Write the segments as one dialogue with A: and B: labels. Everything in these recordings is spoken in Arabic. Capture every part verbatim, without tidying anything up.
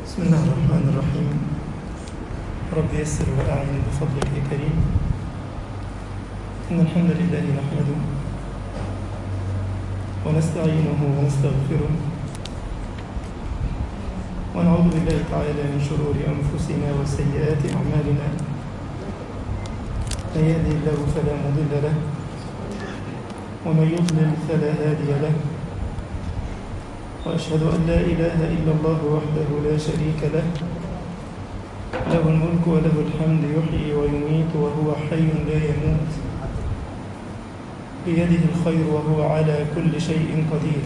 A: بسم الله الرحمن الرحيم. رب يسر وأعين بفضلك يا كريم. إن الحمد لله نحمده ونستعينه ونستغفره ونعوذ بالله تعالى من شرور أنفسنا وسيئات أعمالنا. من يهده الله فلا مضل له ومن يضلل فلا هادي له، وأشهد أن لا إله إلا الله وحده لا شريك له، له الملك وله الحمد يحيي ويميت وهو حي لا يموت، بيده الخير وهو على كل شيء قدير.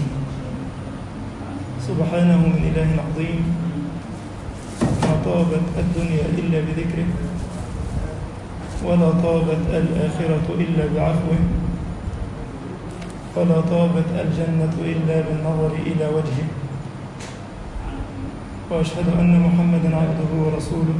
A: سبحانه من إله عظيم، ما طابت الدنيا إلا بذكره، ولا طابت الآخرة إلا بعفوه، ولا طابت الجنة إلا بالنظر إلى وجهه. وأشهد أن محمدًا عبده ورسوله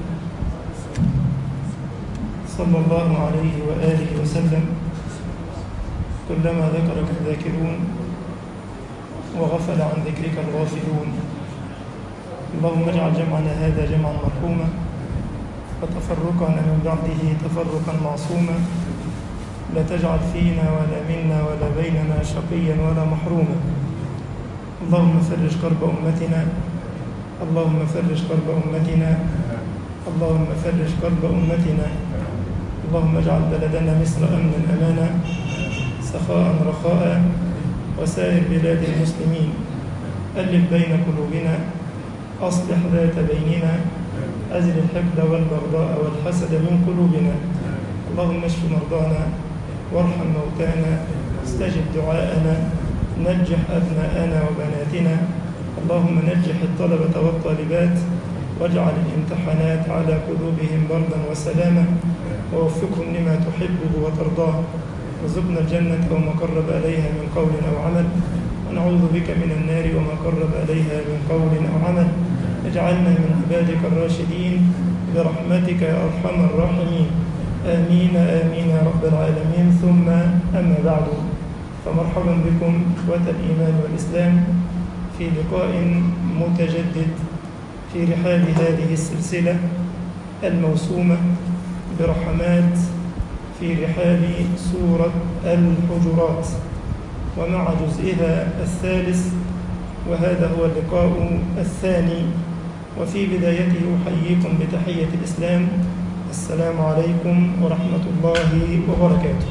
A: صلى الله عليه وآله وسلم. كلما ذكرك الذاكرون وغفل عن ذكرك الغافلون. اللهم اجعل جمعنا هذا جمعا مرحوما، وتفرقنا من بعده تفرقا معصوما، لا تجعل فينا ولا منا ولا بيننا شقيا ولا محروما. اللهم فرج كرب أمتنا، اللهم فرج كرب أمتنا، اللهم فرج كرب أمتنا. اللهم اجعل بلدنا مصر أمنا أمانا، سخاء رخاء، وسائر بلاد المسلمين. ألف بين قلوبنا، أصلح ذات بيننا، أزل الحقد والبغضاء والحسد من قلوبنا. اللهم اشف مرضانا وارحم موتانا، استجب دعاءنا، نجح أبناءنا وبناتنا. اللهم نجح الطلبة والطالبات، واجعل الامتحانات على قلوبهم بردا وسلاما، ووفقهم لما تحبه وترضاه. وارزقنا الجنة وما قرب إليها من قول أو عمل، ونعوذ بك من النار وما قرب إليها من قول أو عمل. اجعلنا من عبادك الراشدين برحمتك يا أرحم الراحمين. آمين آمين يا رب العالمين. ثم أما بعد، فمرحبا بكم إخوة الإيمان والإسلام في لقاء متجدد في رحاب هذه السلسلة الموسومة برحمات في رحاب سورة الحجرات، ومع جزئها الثالث، وهذا هو اللقاء الثاني. وفي بدايته أحييكم بتحية الإسلام، السلام عليكم ورحمة الله وبركاته.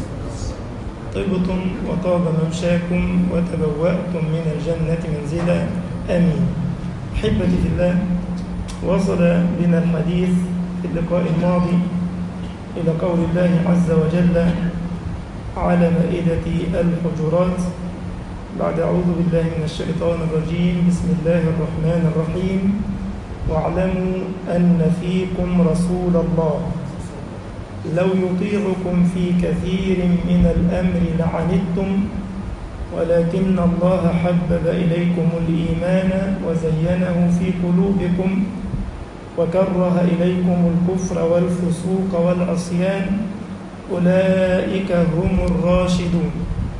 A: طبتم وطاب ممشاكم وتبوأتم من الجنة منزلا، آمين. أحبتي في الله، وصل بنا الحديث في اللقاء الماضي إلى قول الله عز وجل على مائدة الحجرات بعد أعوذ بالله من الشيطان الرجيم. بسم الله الرحمن الرحيم. واعلموا أن فيكم رسول الله لو يطيعكم في كثير من الأمر لعنتم، ولكن الله حبب إليكم الإيمان وزينه في قلوبكم وكره إليكم الكفر والفسوق والعصيان، أولئك هم الراشدون.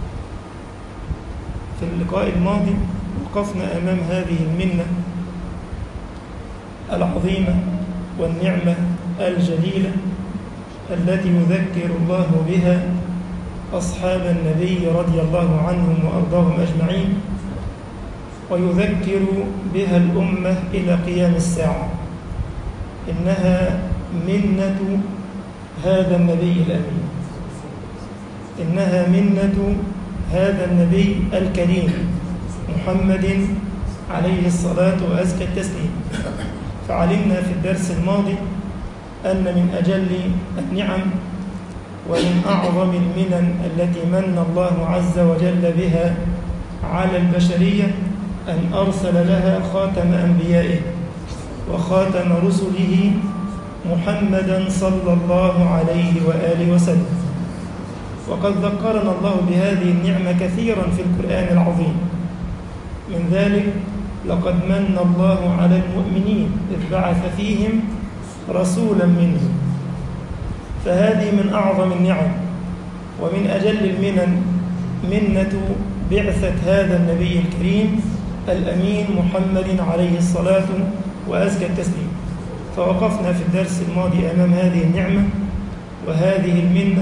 A: في اللقاء الماضي وقفنا أمام هذه المنة العظيمة والنعمة الجليلة التي يذكر الله بها أصحاب النبي رضي الله عنهم وأرضاهم أجمعين، ويذكر بها الأمة إلى قيام الساعة. إنها منة هذا النبي الأمين، إنها منة هذا النبي الكريم محمد عليه الصلاة وأزكى التسليم. فعلمنا في الدرس الماضي أن من أجل النعم ومن أعظم المنن التي من الله عز وجل بها على البشرية أن أرسل لها خاتم أنبيائه وخاتم رسله محمدا صلى الله عليه وآله وسلم. وقد ذكرنا الله بهذه النعمة كثيرا في القرآن العظيم. من ذلك لقد من الله على المؤمنين إذ بعث فيهم رسولا منهم. فهذه من أعظم النعم ومن أجل المنن منة بعثة هذا النبي الكريم الأمين محمد عليه الصلاة وأزكى التسليم. فوقفنا في الدرس الماضي أمام هذه النعمة وهذه المنة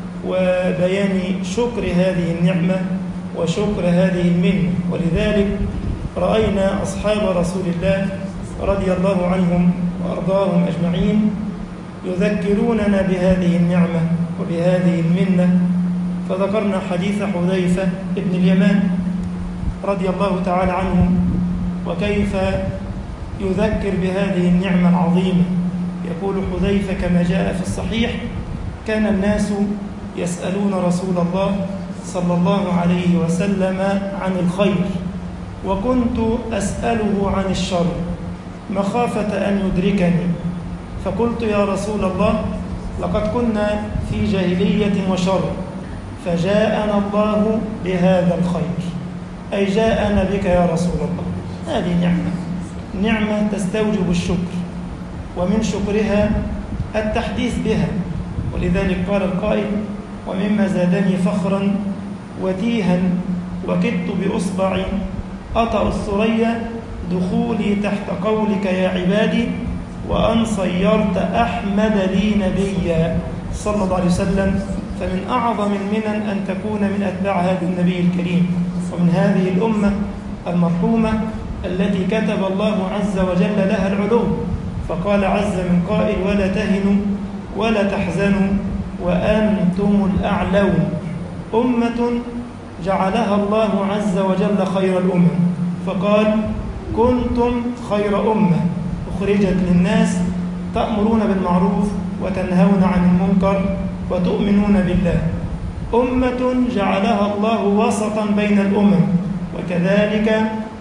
A: وبيان شكر هذه النعمة وشكر هذه المنة، ولذلك رأينا أصحاب رسول الله رضي الله عنهم وأرضاهم أجمعين يذكروننا بهذه النعمة وبهذه المنة. فذكرنا حديث حذيفة ابن اليمان رضي الله تعالى عنه وكيف يذكر بهذه النعمة العظيمة. يقول حذيفة كما جاء في الصحيح: كان الناس يسألون رسول الله صلى الله عليه وسلم عن الخير، وكنت أسأله عن الشر مخافة أن يدركني، فقلت يا رسول الله لقد كنا في جاهلية وشر، فجاءنا الله بهذا الخير، أي جاءنا بك يا رسول الله. هذه نعمة نعمة تستوجب الشكر، ومن شكرها التحديث بها. ولذلك قال القائل: ومما زادني فخرا وتيها وكدت بأصبعي أطأ الثريا دخولي تحت قولك يا عبادي وأن صيرت أحمد لي نبيا صلى الله عليه وسلم. فمن أعظم المنن أن تكون من أتباع هذا النبي الكريم ومن هذه الأمة المرحومة التي كتب الله عز وجل لها العلو. فقال عز من قائل: ولا تهنوا ولا تحزنوا وأنتم الأعلون. أمة جعلها الله عز وجل خير الأمم، فقال: كنتم خير أمة أخرجت للناس تأمرون بالمعروف وتنهون عن المنكر وتؤمنون بالله. أمة جعلها الله وسطا بين الأمم، وكذلك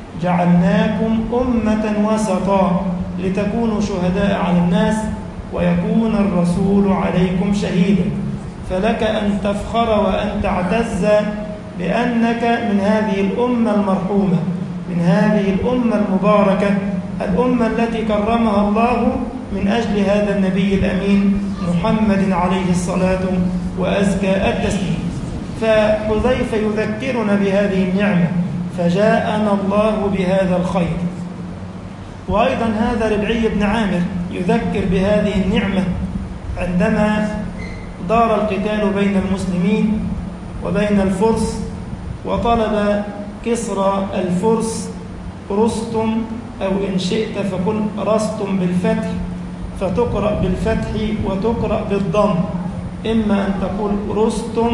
A: جعلناكم أمة وسطا لتكونوا شهداء على الناس ويكون الرسول عليكم شهيدا. فلك أن تفخر وأن تعتز بأنك من هذه الأمة المرحومة، من هذه الأمة المباركة، الأمة التي كرمها الله من أجل هذا النبي الأمين محمد عليه الصلاة وأزكى التسليم. فحذيفة يذكرنا بهذه النعمة: فجاءنا الله بهذا الخير. وأيضا هذا ربعي بن عامر يذكر بهذه النعمة عندما دار القتال بين المسلمين وبين الفرس، وطلب كسرى الفرس رستم، أو إن شئت فقل رستم بالفتح، فتقرأ بالفتح وتقرأ بالضم، إما أن تقول رستم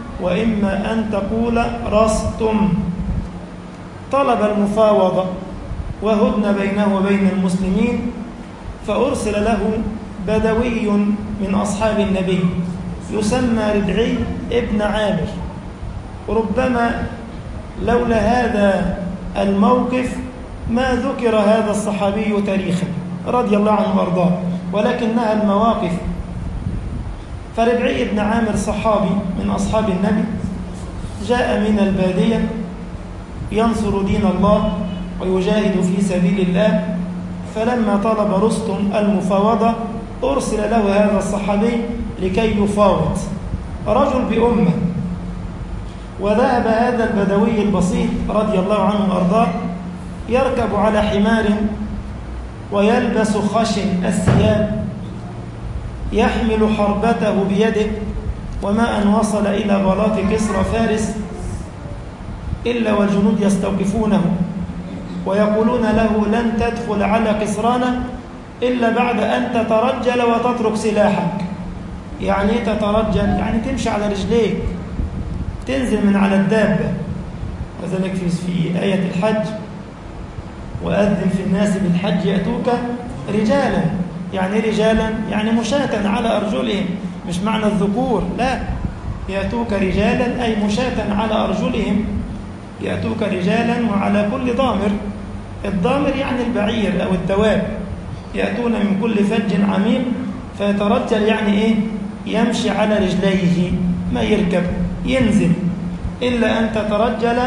A: وإما أن تقول رستم. طلب المفاوضة وهدن بينه وبين المسلمين، فأرسل له بدوي من أصحاب النبي يسمى ربعي ابن عامر. ربما لولا هذا الموقف ما ذكر هذا الصحابي تاريخا رضي الله عنه وارضاه، ولكنها المواقف. فربعي ابن عامر صحابي من أصحاب النبي، جاء من البادية ينصر دين الله ويجاهد في سبيل الله. فلما طلب رستم المفاوضة أرسل له هذا الصحابي لكي يفاوض رجل بأمة. وذهب هذا البدوي البسيط رضي الله عنه وأرضاه يركب على حمار ويلبس خشن الثياب، يحمل حربته بيده، وما أن وصل إلى بلاط كسرى فارس إلا والجنود يستوقفونه ويقولون له: لن تدخل على كسرانا إلا بعد أن تترجل وتترك سلاحك. يعني إيه تترجل؟ يعني تمشي على رجليك، تنزل من على الدابة. وذلك في في آية الحج: وأذن في الناس بالحج يأتوك رجالا. يعني رجالا يعني مشاة على أرجلهم، مش معنى الذكور، لا، يأتوك رجالا أي مشاة على أرجلهم، يأتوك رجالا وعلى كل ضامر. الضامر يعني البعير أو الدواب، يأتون من كل فج عميق. فيترجل يعني إيه؟ يمشي على رجليه، ما يركب، ينزل، إلا أن تترجل.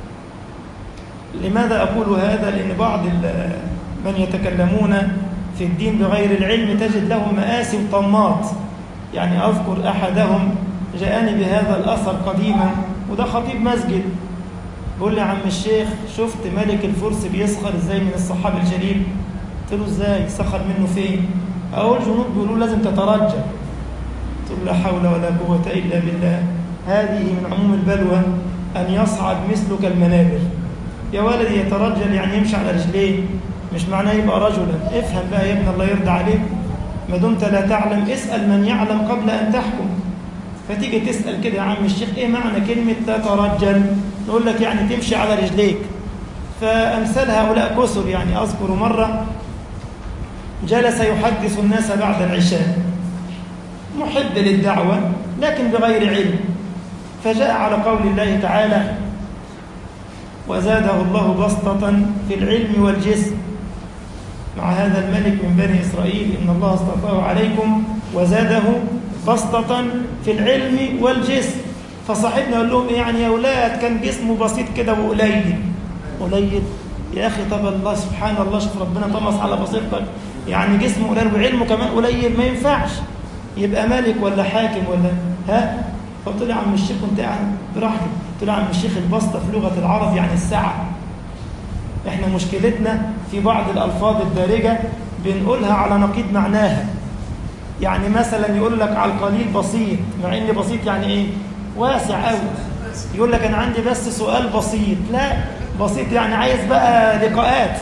A: لماذا أقول هذا؟ لأن بعض من يتكلمون في الدين بغير العلم تجد لهم مآسي وطمات. يعني أذكر أحدهم جاءني بهذا الأثر قديما، وده خطيب مسجد، بيقول لي: عم الشيخ، شفت ملك الفرس بيسخر إزاي من الصحابي الجليل؟ قلت له ازاي؟ سخر منه فين؟ اقول جنود بيقولوا لازم تترجل. قلت له لا حول ولا قوة الا بالله، هذه من عموم البلوى ان يصعد مثلك المنابر. يا ولدي يترجل يعني يمشي على رجليه، مش معناه يبقى رجلا. افهم بقى يا ابن الله يرضى عليك، ما دمت لا تعلم اسأل من يعلم قبل ان تحكم. فتيجي تسأل كده يا عم الشيخ ايه معنى كلمة تترجل؟ نقول لك يعني تمشي على رجليك. فأمثال هؤلاء كثر. يعني أذكر مرة جلس يحدث الناس بعد العشاء، محب للدعوة لكن بغير علم، فجاء على قول الله تعالى وزاده الله بسطة في العلم والجسم مع هذا الملك من بني إسرائيل إن الله اصطفاه عليكم وزاده بسطة في العلم والجسم. فصاحبنا يقول لهم يعني يا أولاد كان جسمه بسيط كده وقليل. قليل يا أخي، طب الله سبحان الله، شوف ربنا طمس على بسيطتك، يعني جسمه قليل وعلمه كمان قليل، ما ينفعش يبقى ملك ولا حاكم ولا ها. فقلت له يا عم الشيخ كنت قاعد براحتك. قلت له يا عم الشيخ البسطة في لغة العرب يعني السعة. احنا مشكلتنا في بعض الألفاظ الدارجة بنقولها على نقيض معناها. يعني مثلا يقول لك على القليل بسيط، مع ان بسيط يعني ايه؟ واسع قوي. يقول لك انا عندي بس سؤال بسيط، لا بسيط يعني عايز بقى لقاءات.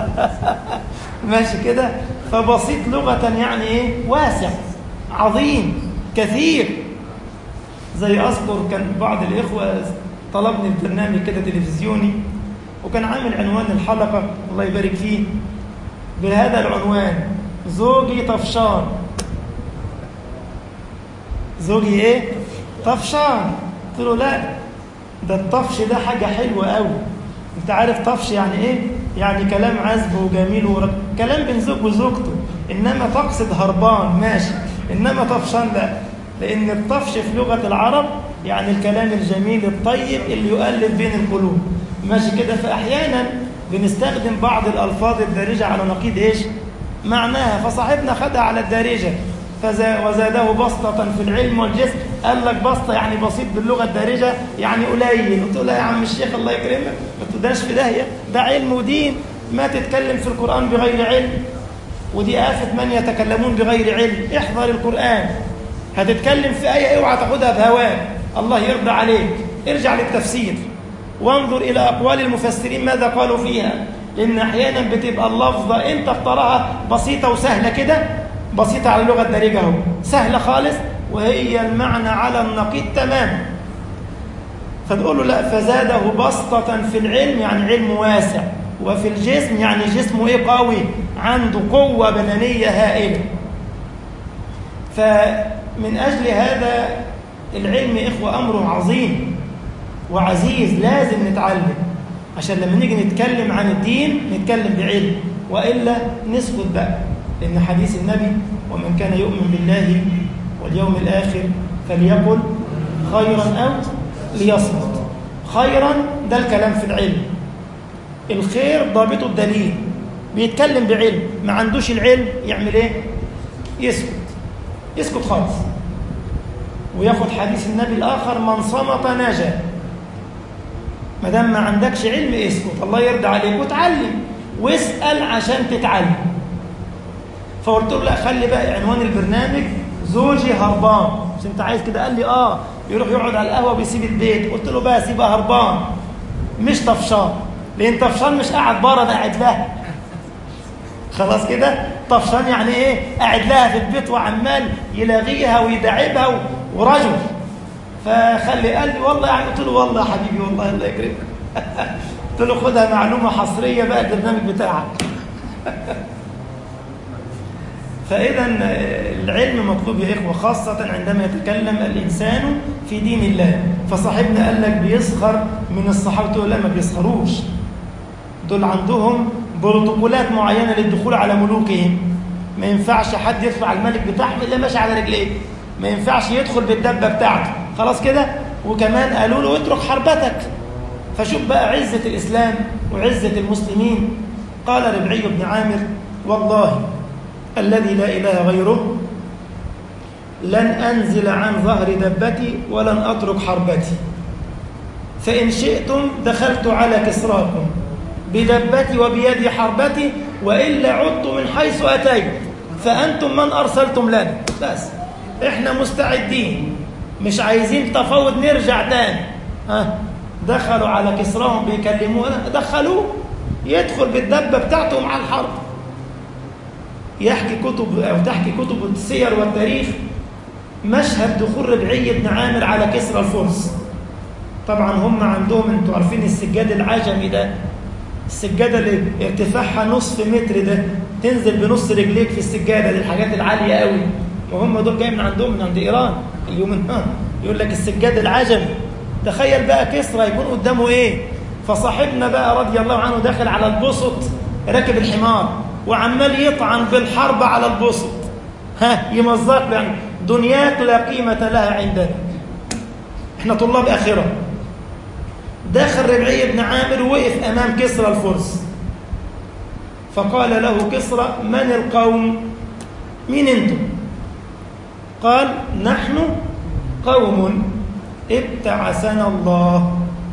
A: ماشي كده. فبسيط لغة يعني ايه؟ واسع، عظيم، كثير. زي اذكر كان بعض الاخوة طلبني البرنامج كده تلفزيوني، وكان عامل عنوان الحلقة الله يبارك فيه بهذا العنوان: زوجي طفشان. زوجي ايه؟ طفشان. قلت له لا، ده الطفش ده حاجة حلوة قوي. انت عارف طفش يعني ايه؟ يعني كلام عذب وجميل ورق، كلام بين زوج وزوجته. انما تقصد هربان ماشي، انما طفشان لا. لان الطفش في لغة العرب يعني الكلام الجميل الطيب اللي يؤلف بين القلوب، ماشي كده. فاحيانا بنستخدم بعض الالفاظ الدارجة على نقيض ايش؟ معناها. فصاحبنا خدها على الدارجة، وزاده بسطة في العلم والجسم. قال لك بسطة يعني بسيط باللغة الدارجة يعني قليل. قلت له يا عم الشيخ الله يكرمك ما تداش في داهية، ده علم ودين، ما تتكلم في القرآن بغير علم، ودي آفة من يتكلمون بغير علم. احذر القرآن، هتتكلم في آية اوعى تاخدها بهواك، الله يرضى عليك. ارجع للتفسير وانظر إلى أقوال المفسرين ماذا قالوا فيها، لأن أحيانا بتبقى اللفظة أنت اختارها بسيطة وسهلة كده، بسيطة على اللغة الدارجة اهو، سهلة خالص، وهي المعنى على النقيض تماما. فتقول له لا، فزاده بسطة في العلم يعني علم واسع، وفي الجسم يعني جسمه ايه؟ قوي، عنده قوة بدنية هائلة. فمن أجل هذا العلم إخوة أمره عظيم وعزيز، لازم نتعلم عشان لما نيجي نتكلم عن الدين نتكلم بعلم، وإلا نسكت بقى. لأن حديث النبي ومن كان يؤمن بالله واليوم الآخر فليقل خيرا أو ليصمت. خيرا ده الكلام في العلم، الخير ضابطه الدليل، بيتكلم بعلم. ما عندوش العلم يعمل ايه؟ يسكت، يسكت خالص، وياخد حديث النبي الآخر من صمت نجا. ما دام ما عندكش علم اسكت، الله يرضى عليك، وتعلم واسأل عشان تتعلم. فقلت له لا، خلي بقى عنوان البرنامج زوجي هربان. مش انت عايز كده؟ قال لي اه، يروح يقعد على القهوه بيسيب البيت. قلت له بقى سيبها هربان مش طفشان، لان طفشان مش قاعد بره، ده قاعد لها. خلاص كده، طفشان يعني ايه؟ قاعد لها في البيت وعمال يلاغيها ويدعبها ورجل. فخلي قال لي والله يعني. قلت له والله يا حبيبي والله الله يكرمك. قلت له خدها معلومه حصريه بقى البرنامج بتاعك. فإذا العلم مطلوب يا إخوة، خاصة عندما يتكلم الإنسان في دين الله. فصاحبنا قال لك بيسخر من الصحابة. تقول لا، ما بيسخروش، دول عندهم بروتوكولات معينة للدخول على ملوكهم. ما ينفعش حد يدخل على الملك بتاعهم إلا ماشي على رجليه، ما ينفعش يدخل بالدبة بتاعته. خلاص كده. وكمان قالوا له اترك حربتك. فشوف بقى عزة الإسلام وعزة المسلمين. قال ربعي بن عامر والله الذي لا إله غيره لن أنزل عن ظهر دبتي ولن أترك حربتي، فإن شئتم دخلت على كسراكم بدبتي وبيدي حربتي وإلا عدت من حيث أتيت فأنتم من أرسلتم لنا. بس إحنا مستعدين، مش عايزين تفاوض، نرجع تاني. ها دخلوا على كسراهم بيكلمونا، دخلوه يدخل بالدبة بتاعته مع الحرب. يحكي كتب أو تحكي كتب السير والتاريخ مشهد دخول ربعي بن عامر على كسرى الفرس. طبعا هم عندهم، انتوا عارفين السجاد العجمي ده، السجادة اللي ارتفاعها نصف متر ده، تنزل بنص رجليك في السجادة دي، الحاجات العالية قوي. وهم دول جاي من عندهم، من عند إيران اليوم النهار. يقول لك السجاد العجمي. تخيل بقى كسرى يكون قدامه ايه. فصاحبنا بقى رضي الله عنه داخل على البسط راكب الحمار وعمال يطعن بالحرب على البسط. ها يمزق يعني دنياك لا قيمة لها عندنا، احنا طلاب آخرة. داخل ربعي بن عامر وقف أمام كسرى الفرس، فقال له كسرى: من القوم؟ مين انتم؟ قال: نحن قوم ابتعثنا الله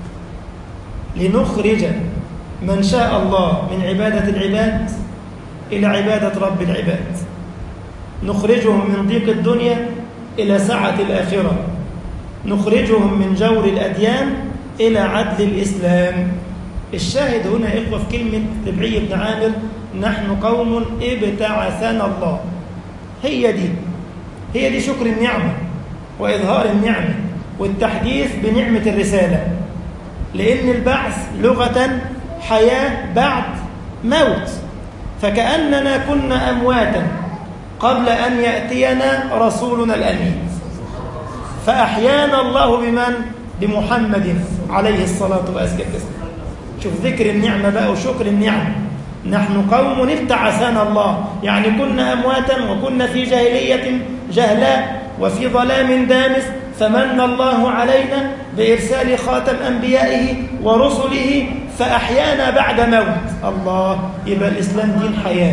A: لنخرج من شاء الله من عبادة العباد إلى عبادة رب العباد، نخرجهم من ضيق الدنيا إلى سعة الآخرة، نخرجهم من جور الأديان إلى عدل الإسلام. الشاهد هنا يا إخوة في كلمة ربعي بن عامر: نحن قوم ابتعثنا الله. هي دي هي دي شكر النعمة وإظهار النعمة والتحديث بنعمة الرسالة. لأن البعث لغة حياة بعد موت، فكأننا كنا أمواتا قبل أن يأتينا رسولنا الأمين، فأحيانا الله بمن؟ بمحمد عليه الصلاة والسلام. شوف ذكر النعمة بقى وشكر النعمة. نحن قوم ابتعثنا الله، يعني كنا أمواتا وكنا في جاهلية جهلاء وفي ظلام دامس، فمن الله علينا بإرسال خاتم أنبيائه ورسله فأحيانا بعد موت. الله، يبقى الإسلام دين حياة.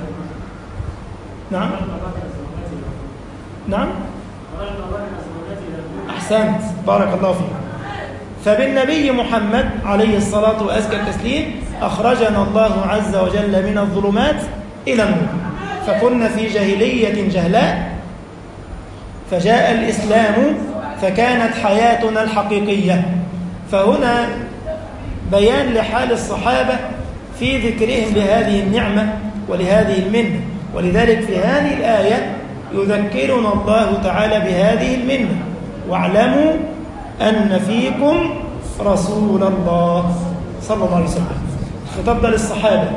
A: نعم نعم أحسنت، بارك الله فيك. فبالنبي محمد عليه الصلاة وأزكى التسليم أخرجنا الله عز وجل من الظلمات إلى النور، فكنا في جاهلية جهلاء، فجاء الإسلام فكانت حياتنا الحقيقية. فهنا بيان لحال الصحابة في ذكرهم لهذه النعمة ولهذه المنة، ولذلك في هذه الآية يذكرنا الله تعالى بهذه المنة: واعلموا أن فيكم رسول الله صلى الله عليه وسلم. الخطاب ده للصحابة.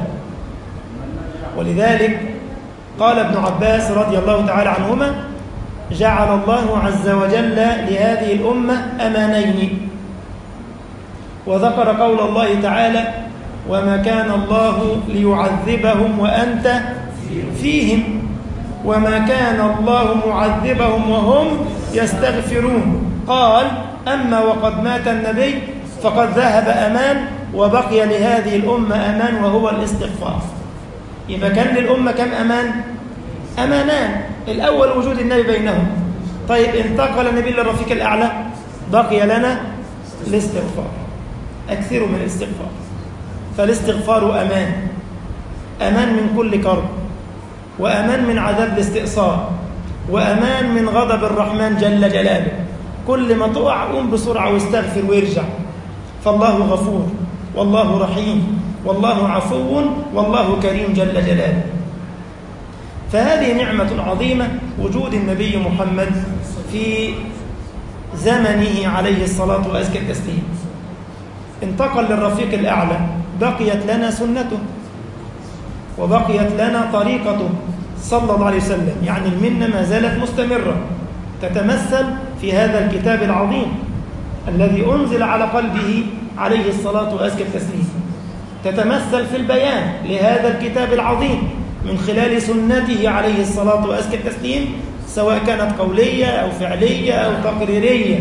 A: ولذلك قال ابن عباس رضي الله تعالى عنهما: جعل الله عز وجل لهذه الأمة أمانين، وذكر قول الله تعالى: وما كان الله ليعذبهم وأنت فيهم، وما كان الله معذبهم وهم يستغفرون. قال: أما وقد مات النبي فقد ذهب أمان، وبقي لهذه الأمة أمان وهو الاستغفار. يبقى كان للأمة كم أمان؟ أمانان. الأول وجود النبي بينهم. طيب انتقل النبي للرفيق الأعلى، بقي لنا الاستغفار. أكثروا من الاستغفار، فالاستغفار أمان، أمان من كل كرب، وأمان من عذاب الاستئصال، وأمان من غضب الرحمن جل جلاله. كل ما تقع قوم بسرعة واستغفر ويرجع، فالله غفور والله رحيم والله عفو والله كريم جل جلاله. فهذه نعمة عظيمة وجود النبي محمد في زمنه عليه الصلاة وأزكى التسليم. انتقل للرفيق الأعلى، بقيت لنا سنته وبقيت لنا طريقته صلى الله عليه وسلم. يعني المنة ما زالت مستمرة، تتمثل في هذا الكتاب العظيم الذي أنزل على قلبه عليه الصلاة وأزكى التسليم، تتمثل في البيان لهذا الكتاب العظيم من خلال سنته عليه الصلاة وأزكى التسليم، سواء كانت قولية أو فعلية أو تقريرية.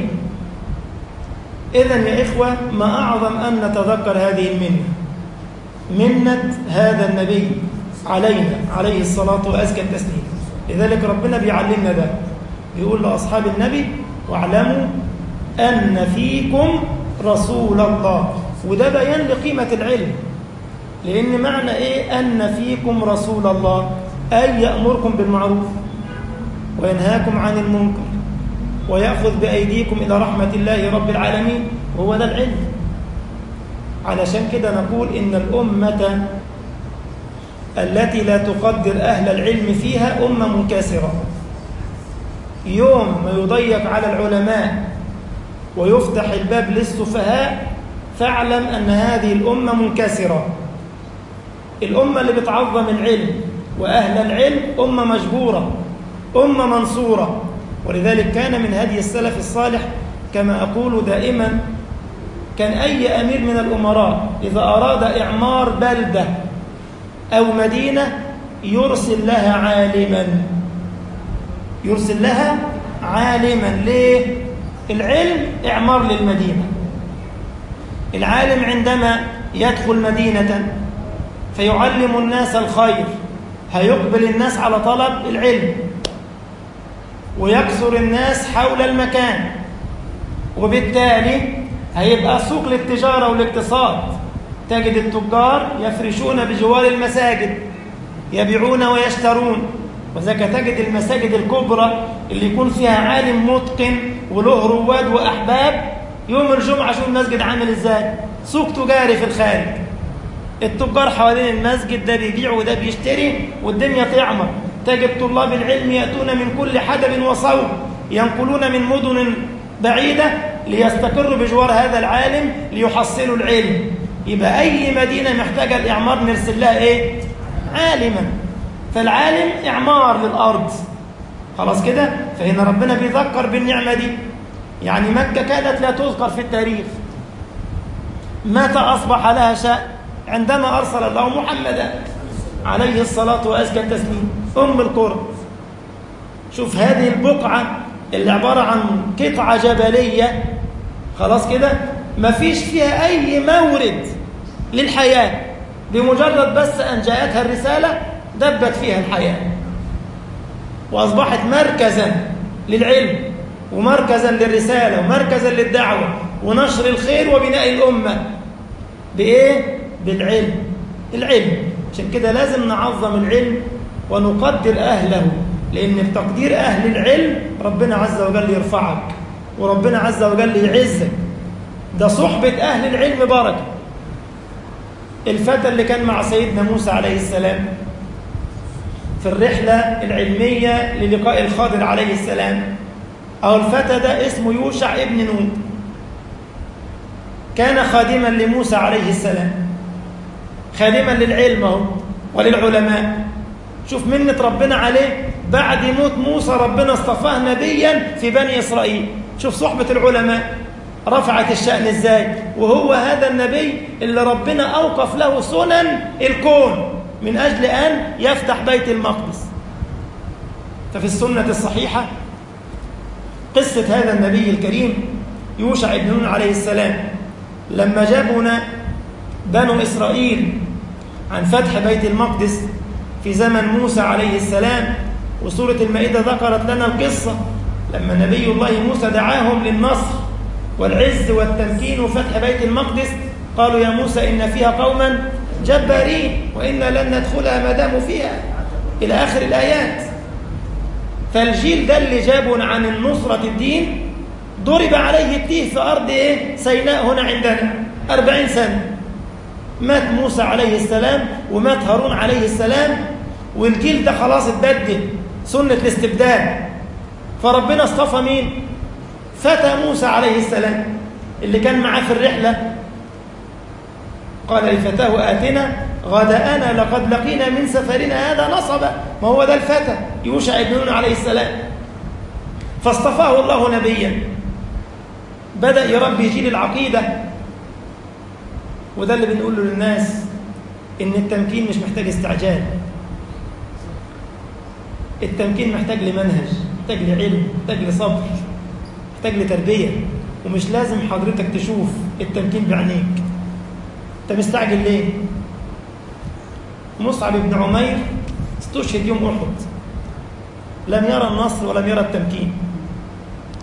A: إذن يا إخوة، ما أعظم أن نتذكر هذه المنة، منة هذا النبي علينا عليه الصلاة وأزكى التسليم. لذلك ربنا بيعلمنا ده، بيقول لأصحاب النبي: واعلموا أن فيكم رسول الله. وده بيان لقيمة العلم، لأن معنى إيه أن فيكم رسول الله، أي يأمركم بالمعروف وينهاكم عن المنكر ويأخذ بأيديكم إلى رحمة الله رب العالمين، وهو ده العلم. علشان كده نقول إن الأمة التي لا تقدر أهل العلم فيها أمة منكسرة. يوم ما يضيق على العلماء ويفتح الباب للسفهاء فاعلم أن هذه الأمة منكسرة. الأمة اللي بتعظم العلم وأهل العلم أمة مجبورة، أمة منصورة. ولذلك كان من هدي السلف الصالح كما أقول دائما، كان أي أمير من الأمراء إذا أراد إعمار بلدة أو مدينة يرسل لها عالما، يرسل لها عالما. ليه؟ العلم إعمار للمدينة. العالم عندما يدخل مدينة فيعلم الناس الخير هيقبل الناس على طلب العلم ويكثر الناس حول المكان، وبالتالي هيبقى سوق للتجارة والاقتصاد. تجد التجار يفرشون بجوار المساجد يبيعون ويشترون، وذاك تجد المساجد الكبرى اللي يكون فيها عالم متقن وله رواد وأحباب، يوم الجمعة شوف المسجد عامل ازاي، سوق تجاري في الخارج. التجار حوالين المسجد، ده بيبيع وده بيشتري والدنيا تعمر. تجد طلاب العلم يأتون من كل حدب وصوب، ينقلون من مدن بعيدة ليستقروا بجوار هذا العالم ليحصلوا العلم. يبقى أي مدينة محتاجة الإعمار نرسل لها إيه؟ عالما. فالعالم إعمار للأرض. خلاص كده؟ فهنا ربنا بيذكر بالنعمة دي. يعني مكة كانت لا تذكر في التاريخ، متى أصبح لها شأن؟ عندما أرسل الله محمدا عليه الصلاة وأزكى التسليم أم القرى. شوف هذه البقعة اللي عبارة عن قطعة جبلية، خلاص كده، ما فيش فيها أي مورد للحياة، بمجرد بس أن جاءتها الرسالة دبت فيها الحياة وأصبحت مركزا للعلم ومركزا للرسالة ومركزا للدعوة ونشر الخير وبناء الأمة. بإيه؟ بالعلم. العلم. عشان كده لازم نعظم العلم ونقدر أهله، لأن بتقدير أهل العلم ربنا عز وجل يرفعك وربنا عز وجل يعزك. ده صحبة أهل العلم بركة. الفتى اللي كان مع سيدنا موسى عليه السلام في الرحلة العلمية للقاء الخضر عليه السلام، أو الفتى ده اسمه يوشع ابن نون، كان خادما لموسى عليه السلام، خادما للعلم وللعلماء. شوف منة ربنا عليه، بعد موت موسى ربنا اصطفاه نبيا في بني إسرائيل. شوف صحبة العلماء رفعت الشأن ازاي، وهو هذا النبي اللي ربنا أوقف له سنن الكون من أجل أن يفتح بيت المقدس. ففي السنة الصحيحة قصة هذا النبي الكريم يوشع ابن نون عليه السلام، لما جابنا بنو إسرائيل عن فتح بيت المقدس في زمن موسى عليه السلام. وسورة المائدة ذكرت لنا القصة لما نبي الله موسى دعاهم للنصر والعز والتمكين وفتح بيت المقدس، قالوا يا موسى إن فيها قوما جبارين وإنا لن ندخلها ما داموا فيها، إلى آخر الآيات. فالجيل ده اللي جابنا عن النصرة الدين ضرب عليه التيه في أرض إيه؟ سيناء هنا عندنا أربعين سنة. مات موسى عليه السلام ومات هارون عليه السلام، والجيل ده خلاص اتبدل سنة الاستبدال. فربنا اصطفى مين؟ فتى موسى عليه السلام اللي كان معاه في الرحلة، قال لفتاه آتنا غداءنا لقد لقينا من سفرنا هذا نصبا. ما هو ده الفتى يوشع ابن نون عليه السلام. فاصطفاه الله نبيا، بدأ يربي جيل العقيدة. وده اللي بنقوله للناس، إن التمكين مش محتاج استعجال. التمكين محتاج لمنهج، محتاج لعلم، محتاج لصبر، محتاج لتربية. ومش لازم حضرتك تشوف التمكين بعينيك. انت مستعجل ليه؟ مصعب بن عمير استشهد يوم أحد، لم يرى النصر ولم يرى التمكين،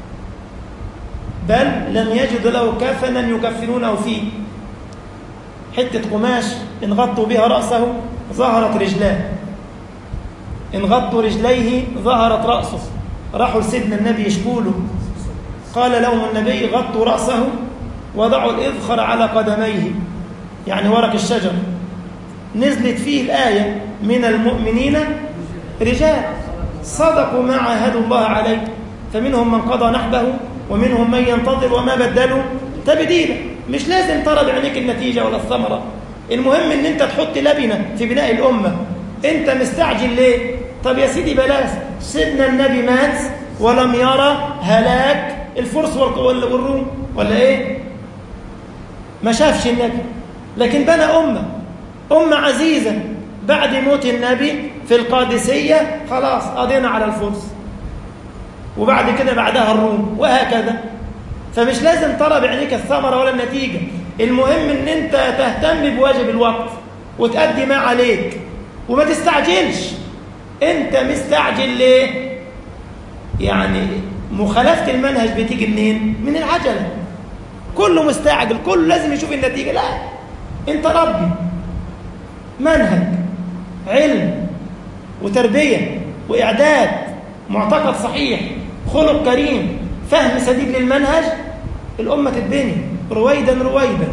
A: بل لم يجد له كفنا يكفنونه فيه حتة قماش إن غطوا بها رأسه ظهرت رجلاه، إن غطوا رجليه ظهرت رأسه. راحوا لسيدنا النبي يشكوله، قال لهم النبي غطوا رأسه وضعوا الإذخر على قدميه، يعني ورق الشجر. نزلت فيه الآية من المؤمنين رجال صدقوا ما عاهدوا الله عليه، فمنهم من قضى نحبه ومنهم من ينتظر وما بدلوا تبديلا. مش لازم ترى بعينيك النتيجة ولا الثمرة، المهم ان انت تحط لبنة في بناء الأمة. انت مستعجل ليه؟ طب يا سيدي بلاش، سيدنا النبي مات ولم يرى هلاك الفرس والروم ولا ايه؟ ما شافش النبي، لكن بنى أمة أمة عزيزة. بعد موت النبي في القادسية خلاص قضينا على الفرس، وبعد كده بعدها الروم، وهكذا. فمش لازم ترى بعينيك الثمرة ولا النتيجة، المهم ان انت تهتم بواجب الوقت وتأدي ما عليك وما تستعجلش. انت مستعجل ليه؟ يعني مخالفة المنهج بتيجي منين؟ من العجلة. كله مستعجل، كله لازم يشوف النتيجة. لا، انت ربي منهج علم وتربية وإعداد، معتقد صحيح، خلق كريم، فهم سديد للمنهج، الأمة تتبني رويدا رويدا.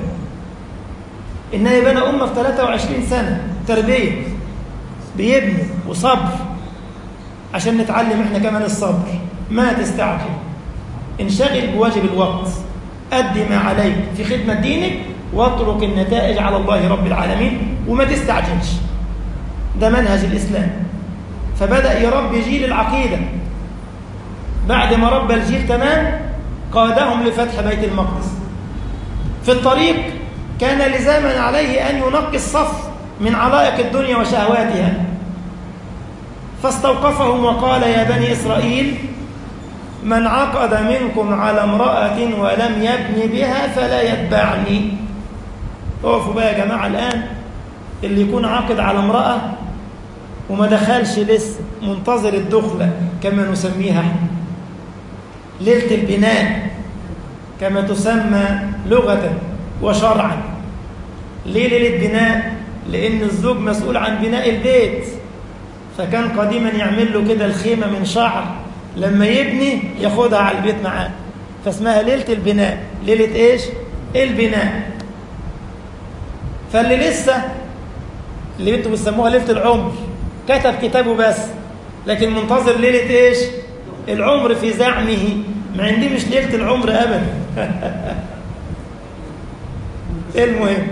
A: النبي بنى أمة في ثلاثة وعشرين سنة تربية، بيبني وصبر، عشان نتعلم احنا كمان الصبر. ما تستعجل، انشغل بواجب الوقت، أدي ما عليك في خدمة دينك، واترك النتائج على الله رب العالمين، وما تستعجلش. ده منهج الإسلام. فبدأ يربي جيل العقيدة. بعد ما ربى الجيل تمام قادهم لفتح بيت المقدس. في الطريق كان لزاما عليه أن ينقي الصف من علائق الدنيا وشهواتها، فاستوقفهم وقال يا بني إسرائيل من عقد منكم على امرأة ولم يبن بها فلا يتبعني. اقفوا بقى يا جماعة الآن، اللي يكون عاقد على امرأة وما دخلش لسه، منتظر الدخلة كما نسميها ليلة البناء كما تسمى لغة وشرعا. ليه ليلة بناء؟ لأن الزوج مسؤول عن بناء البيت، فكان قديما يعمل له كده الخيمة من شعر، لما يبني ياخدها على البيت معاه، فاسمها ليلة البناء. ليلة ايش؟ البناء. فاللي لسه، اللي انتوا بتسموها ليلة العمر، كتب كتابه بس، لكن منتظر ليلة ايش؟ العمر في زعمه. ما عندي مش ليلة العمر ابدا. المهم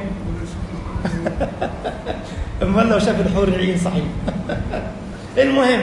A: امال لو شاف الحور العين صحيح. المهم،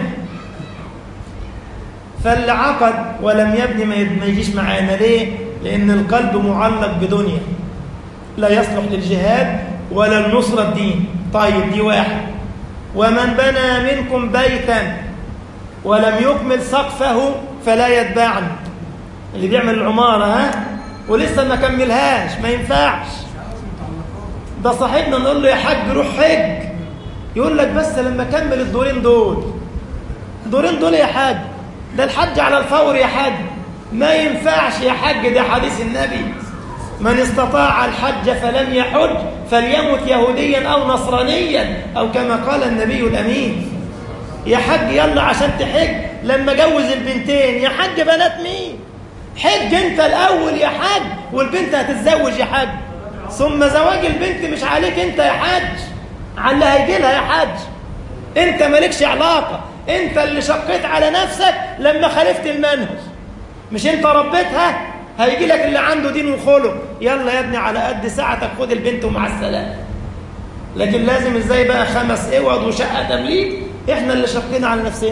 A: فاللي عقد ولم يبني ما يجيش معانا. ليه؟ لأن القلب معلق بدنيا، لا يصلح للجهاد ولا النصرة الدين. طيب دي واحد. ومن بنى منكم بيتا ولم يكمل سقفه فلا يتبعني. اللي بيعمل العمارة ها ولسه ما كملهاش ما ينفعش. ده صاحبنا نقول له يا حاج روح حج، يقول لك بس لما كمل الدورين دول. الدورين دول يا حاج، ده الحج على الفور يا حاج. ما ينفعش يا حاج، ده حديث النبي من استطاع الحج فلم يحج فليمت يهوديا أو نصرانيا، أو كما قال النبي الأمين. يا حج يلا عشان تحج، لما جوز البنتين يا حج بنات مين؟ حج انت الأول يا حج، والبنت هتتزوج يا حج، ثم زواج البنت مش عليك انت يا حج، على اللي هيجي لها يا حج. انت مالكش علاقة، انت اللي شقيت على نفسك لما خالفت المنهج. مش انت ربيتها، هيجي لك اللي عنده دين وخلق، يلا يا ابني على قد ساعتك خد البنت ومع السلامه. لكن لازم ازاي بقى خمس اوض وشقه تمليك؟ احنا اللي شقينا على نفسنا.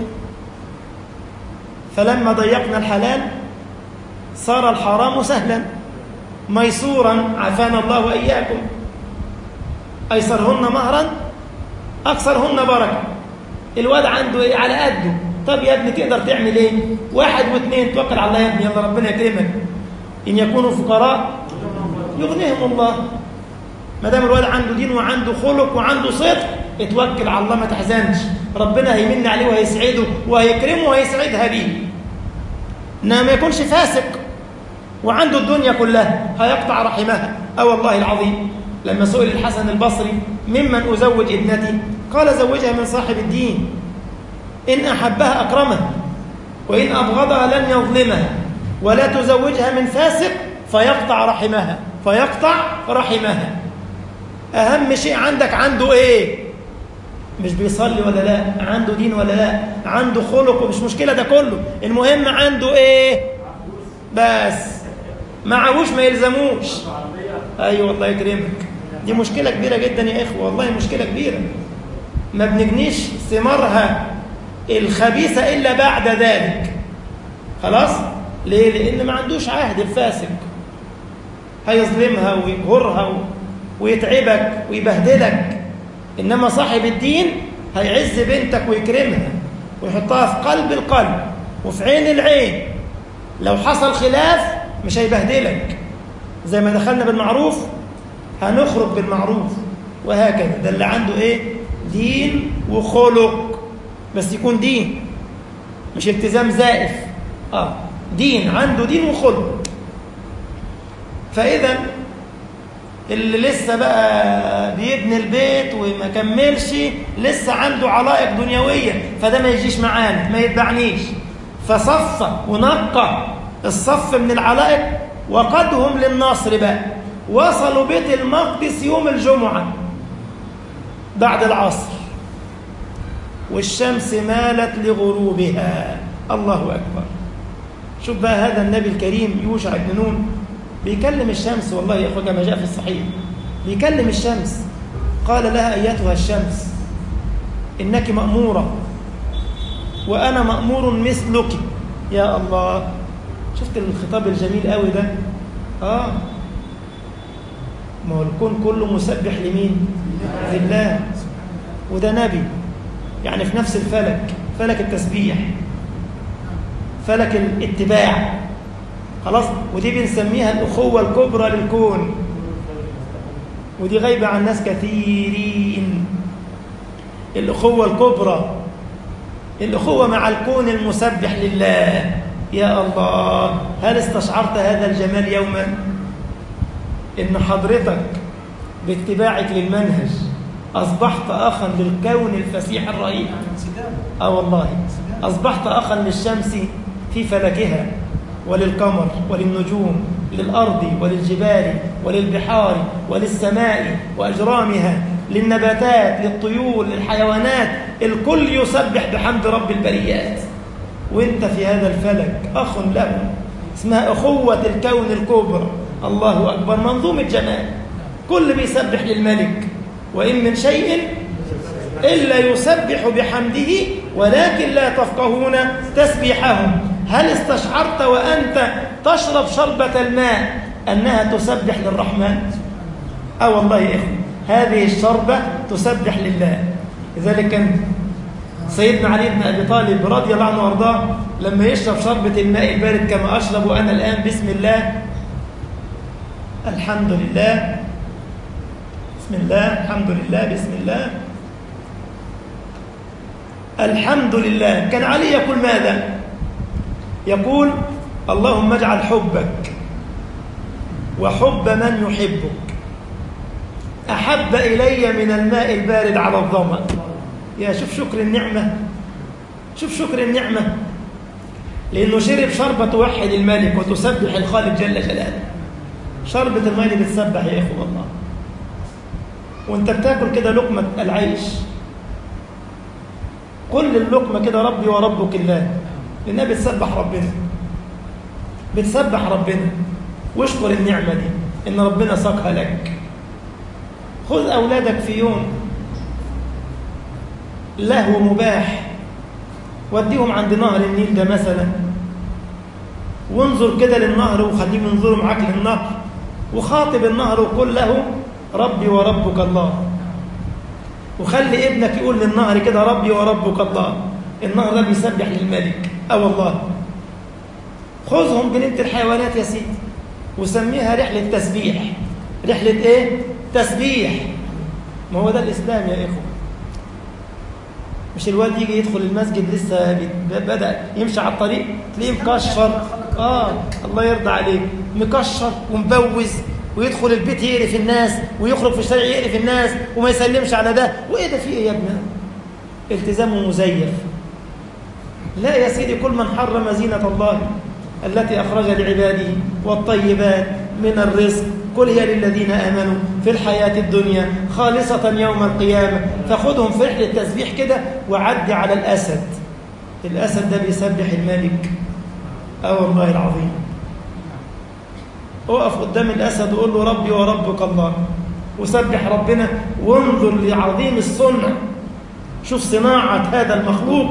A: فلما ضيقنا الحلال صار الحرام سهلا ميسورا، عافانا الله واياكم. ايسرهن مهرا اكثرهن بركه. الواد عنده ايه؟ على قده. طب يا ابني تقدر تعمل ايه؟ واحد واثنين، توكل على الله يا ابني، يلا ربنا يكرمك. ان يكونوا فقراء يغنيهم الله. ما دام الواد عنده دين وعنده خلق وعنده صدق، اتوكل على الله ما تحزنش، ربنا هيمن عليه وهيسعده وهيكرمه وهيسعدها بيه. انما ما يكونش فاسق وعنده الدنيا كلها، هيقطع رحمها. اه والله العظيم لما سئل الحسن البصري ممن أزوج ابنتي؟ قال زوجها من صاحب الدين، إن أحبها أكرمها وإن أبغضها لن يظلمها، ولا تزوجها من فاسق فيقطع رحمها فيقطع رحمها. أهم شيء عندك عنده إيه؟ مش بيصلي ولا لا، عنده دين ولا لا، عنده خلق، ومش مشكلة ده كله، المهم عنده إيه؟ بس معهوش ما يلزموش. أيوة الله يكرمك. دي مشكلة كبيرة جدا يا إخوة، والله مشكلة كبيرة ما بنجنيش ثمارها الخبيثة إلا بعد ذلك. خلاص؟ ليه؟ لأن ما عندوش عهد. الفاسق هيظلمها ويقهرها ويتعبك ويبهدلك، إنما صاحب الدين هيعز بنتك ويكرمها ويحطها في قلب القلب وفي عين العين. لو حصل خلاف مش هيبهدلك، زي ما دخلنا بالمعروف هنخرج بالمعروف، وهكذا. ده اللي عنده إيه؟ دين وخلق، بس يكون دين مش التزام زائف. آه دين، عنده دين وخلق. فإذا اللي لسه بقى بيبني البيت وما كملش لسه عنده علائق دنيوية، فده ما يجيش معانا، ما يتبعنيش. فصف ونقى الصف من العلائق، وقدهم للنصر بقى. وصلوا بيت المقدس يوم الجمعة بعد العصر، والشمس مالت لغروبها. الله أكبر. شوف بقى هذا النبي الكريم يوشع بن نون بيكلم الشمس، والله يا أخوة كما جاء في الصحيح، بيكلم الشمس، قال لها أيتها الشمس إنك مأمورة وأنا مأمور مثلك. يا الله، شفت الخطاب الجميل قوي ده؟ آه ما هو الكون كله مسبح لمين؟ لله. وده نبي، يعني في نفس الفلك، فلك التسبيح، فلك الاتباع. خلاص، ودي بنسميها الأخوة الكبرى للكون، ودي غايبة عن ناس كثيرين. الأخوة الكبرى، الأخوة مع الكون المسبح لله. يا الله، هل استشعرت هذا الجمال يوما؟ إن حضرتك باتباعك للمنهج أصبحت أخا للكون الفسيح الرهيب. آه والله، أصبحت أخا للشمس في فلكها، وللقمر وللنجوم، للأرض وللجبال وللبحار وللسماء وأجرامها، للنباتات، للطيور، للحيوانات. الكل يسبح بحمد رب البريات، وانت في هذا الفلك أخ له، اسمها أخوة الكون الكبرى. الله أكبر، منظومة جمال. كل بيسبح للملك، وإن من شيء إلا يسبح بحمده ولكن لا تفقهون تسبيحهم. هل استشعرت وأنت تشرب شربة الماء أنها تسبح للرحمن؟ أه والله يا إخوة، هذه الشربة تسبح لله. لذلك كان سيدنا علي بن أبي طالب رضي الله عنه وارضاه لما يشرب شربة الماء البارد كما أشرب أنا الآن، بسم الله الحمد لله، بسم الله الحمد لله، بسم الله الحمد لله، كان علي يقول ماذا؟ يقول اللهم اجعل حبك وحب من يحبك أحب إلي من الماء البارد على الظمأ. يا شوف شكر النعمة، شوف شكر النعمة، لأنه شرب شربة توحد الملك وتسبح الخالق جل جلاله. شربة الماء اللي بتسبح يا إخوة والله، وانت بتاكل كده لقمة العيش، كل اللقمة كده ربي وربك الله، لأنها بتسبح ربنا، بتسبح ربنا. واشكر النعمة دي إن ربنا ساقها لك. خذ أولادك في يوم لهو مباح، وديهم عند نهر النيل ده مثلا، وانظر كده للنهر وخليهم ينظروا معاك للنهر، وخاطب النهر وقل له ربي وربك الله. وخلي ابنك يقول للنهر كده ربي وربك الله. النهر ده بيسبح للملك. اه والله. خذهم جنينة الحيوانات يا سيدي وسميها رحلة تسبيح. رحلة ايه؟ تسبيح. ما هو ده الإسلام يا إخوة. مش الوالد يجي يدخل المسجد لسه بدأ يمشي على الطريق تلاقيه مكشر. آه الله يرضى عليك، مكشر ومبوز
B: ويدخل البيت يقرف الناس ويخرج في الشارع يقرف الناس وما يسلمش على ده. وإيه ده؟ في إيه يا ابني؟ التزامه مزيف. لا يا سيدي، كل من حرم زينة الله التي أخرج لعباده والطيبات من الرزق قل هي للذين آمنوا في الحياة الدنيا خالصة يوم القيامة. فخذهم في رحلة تسبيح كده وعدي على الأسد. الأسد ده بيسبح الملك. أه والله العظيم. اقف قدام الأسد وقول له ربي وربك الله، وسبح ربنا وانظر لعظيم الصنع. شوف صناعة هذا المخلوق.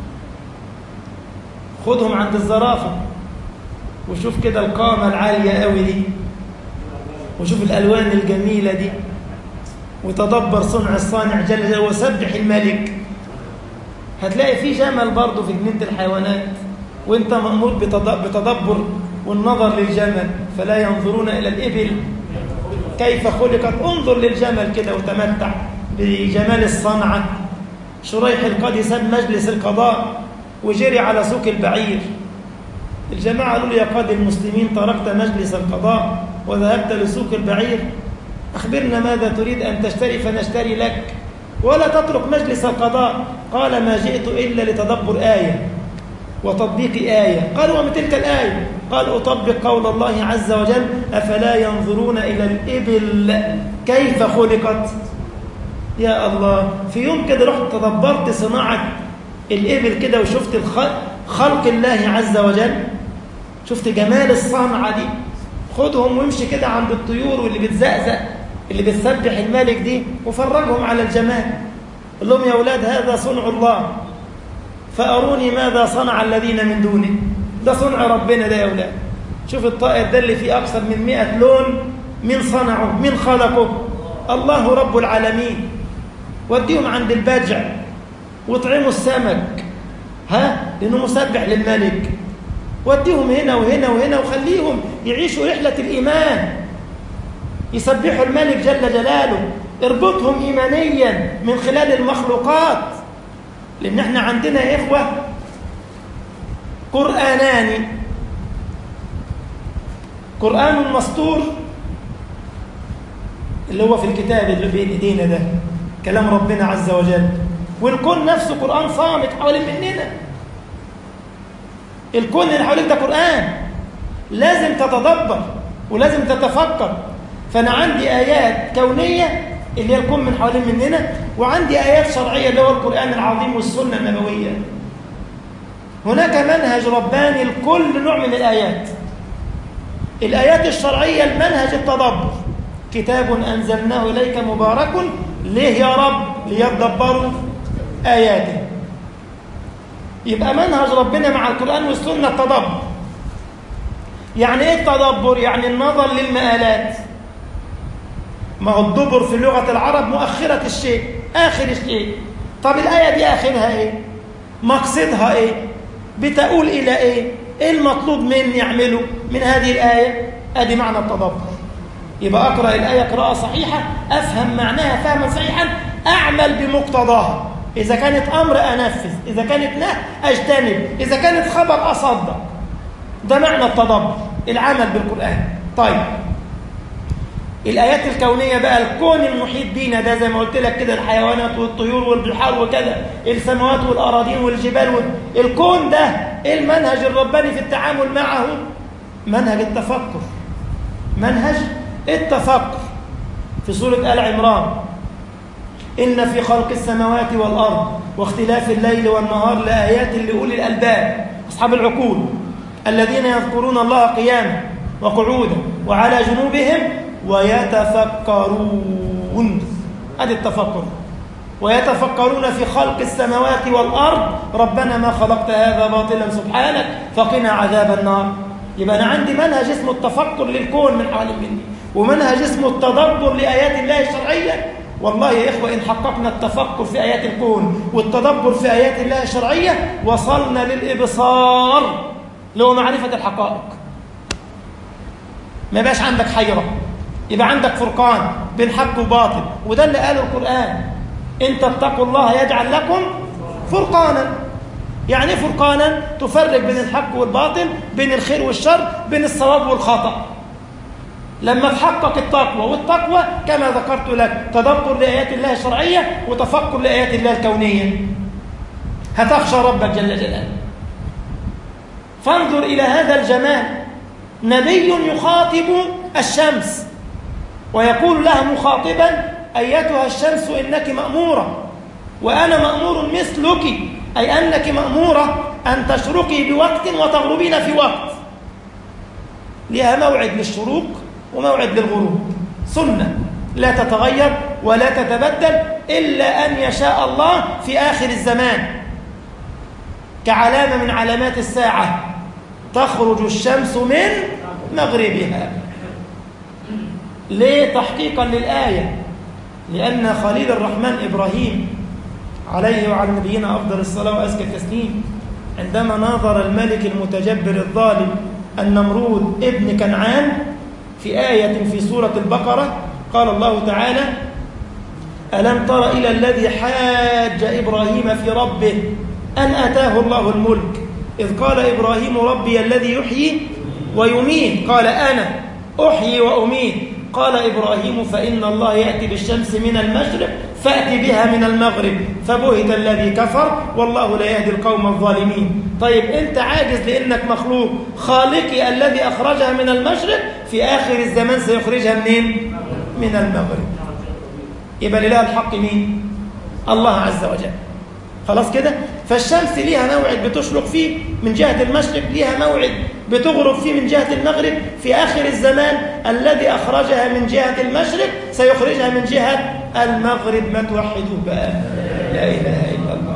B: خذهم عند الزرافة وشوف كده القامة العالية قوي دي، وشوف الألوان الجميلة دي، وتدبر صنع الصانع جل جلاله وسبح الملك. هتلاقي في جمل برضه في جنينة الحيوانات، وانت مأمور بتدبر والنظر للجمل. فلا ينظرون إلى الإبل كيف خلقت. انظر للجمل كده وتمتع بجمال الصنعة. شريح القاضي ساب مجلس القضاء وجري على سوق البعير. الجماعة قالوا له يا قاضي المسلمين تركت مجلس القضاء وذهبت لسوق البعير، أخبرنا ماذا تريد أن تشتري فنشتري لك، ولا تترك مجلس القضاء. قال ما جئت إلا لتدبر آية وتطبيق آية. قالوا وما تلك الآية؟ قال أطبق قول الله عز وجل أفلا ينظرون إلى الإبل كيف خلقت. يا الله، في يوم كده رحت تدبرت صناعة الإبل كده وشفت خلق الله عز وجل، شفت جمال الصنعة دي. خدهم وامشي كده عند الطيور واللي بتزقزق اللي بتسبح الملك دي وفرجهم على الجمال. قل لهم يا أولاد هذا صنع الله فأروني ماذا صنع الذين من دونه. ده صنع ربنا ده يا أولاد. شوف الطائر ده اللي فيه أكثر من مئة لون، من صنعه؟ من خلقه؟ الله رب العالمين. وديهم عند البجع واطعموا السمك، ها، لأنه مسبح للملك. وديهم هنا وهنا وهنا وخليهم يعيشوا رحلة الإيمان، يسبحوا الملك جل جلاله. اربطهم إيمانيا من خلال المخلوقات. لأن احنا عندنا يا إخوة قرآنان، قرآن مسطور اللي هو في الكتاب اللي بين ايدينا ده كلام ربنا عز وجل، والكون نفسه قرآن صامت حوالين مننا. الكون اللي حواليك ده قرآن، لازم تتدبر ولازم تتفكر. فأنا عندي آيات كونية اللي هي الكون من حوالين مننا، وعندي آيات شرعية اللي هو القرآن العظيم والسنة النبوية. هناك منهج رباني لكل نوع من الآيات. الآيات الشرعية المنهج التدبر، كتاب أنزلناه إليك مبارك ليه يا رب؟ ليتدبروا آياته. يبقى منهج ربنا مع القرآن والسنة التدبر. يعني إيه التدبر؟ يعني النظر للمآلات. ما هو الدبر في لغة العرب مؤخرة الشيء، آخر الشيء. طب الآية دي آخرها إيه؟ مقصدها إيه؟ بتقول إلى إيه؟ إيه المطلوب مني أعمله من هذه الآية؟ أدي معنى التدبر. يبقى أقرأ الآية قراءة صحيحة، أفهم معناها فهما صحيحا، أعمل بمقتضاها. إذا كانت أمر أنفذ، إذا كانت نهي أجتنب، إذا كانت خبر أصدق. ده معنى التدبر، العمل بالقرآن. طيب الآيات الكونية بقى، الكون المحيط بينا ده زي ما قلت لك كده، الحيوانات والطيور والبحار وكذا، السماوات والأراضين والجبال وال... الكون ده إيه المنهج الرباني في التعامل معه؟ منهج التفكر. منهج التفكر. في سورة آل عمران إن في خلق السماوات والأرض واختلاف الليل والنهار لآيات لأولي الألباب أصحاب العقول الذين يذكرون الله قياما وقعودا وعلى جنوبهم ويتفكرون. هذا التفكر. ويتفكرون في خلق السماوات والأرض ربنا ما خلقت هذا باطلا سبحانك فقنا عذاب النار. يبقى أنا عندي منهج اسمه التفكر للكون من حوالين مني، ومنهج اسمه التدبر لآيات الله الشرعية. والله يا إخوة إن حققنا التفكر في آيات الكون والتدبر في آيات الله الشرعية وصلنا للإبصار اللي هو معرفة الحقائق. ما يبقاش عندك حيرة، يبقى عندك فرقان بين حق وباطل. وده اللي قاله القرآن، إن تتقوا الله يجعل لكم فرقانا. يعني فرقانا تفرق بين الحق والباطل، بين الخير والشر، بين الصواب والخطأ. لما تحقق التقوى، والتقوى كما ذكرت لك تدبر لآيات الله الشرعية وتفكر لآيات الله الكونية، هتخشى ربك جل جلاله. فانظر إلى هذا الجمال، نبي يخاطب الشمس ويقول لها مخاطبا: أيتها الشمس إنك مأمورة وأنا مأمور مثلك، أي أنك مأمورة أن تشرقي بوقت وتغربين في وقت، لها موعد للشروق وموعد للغروب، سنة لا تتغير ولا تتبدل إلا أن يشاء الله في آخر الزمان، كعلامة من علامات الساعة: تخرج الشمس من مغربها. ليه؟ تحقيقا للآية، لأن خليل الرحمن إبراهيم عليه وعلى نبينا أفضل الصلاة وأزكى التسليم عندما ناظر الملك المتجبر الظالم النمرود ابن كنعان في آية في سورة البقرة، قال الله تعالى: ألم تر إلى الذي حاج إبراهيم في ربه أن آتاه الله الملك إذ قال إبراهيم ربي الذي يحيي ويميت قال أنا أحيي وأميت قال إبراهيم فإن الله يأتي بالشمس من المشرق فأتي بها من المغرب فبهت الذي كفر والله لا يهدي القوم الظالمين. طيب أنت عاجز لأنك مخلوق، خالقي الذي أخرجها من المشرق في آخر الزمان سيخرجها منين؟ من المغرب. يبقى لله الحق مين؟ الله عز وجل. خلاص كده؟ فالشمس ليها موعد بتشرق فيه من جهة المشرق، ليها موعد بتغرب فيه من جهة المغرب. في آخر الزمان الذي أخرجها من جهة المشرق سيخرجها من جهة المغرب. ما توحدوه بقى، لا إله إلا الله.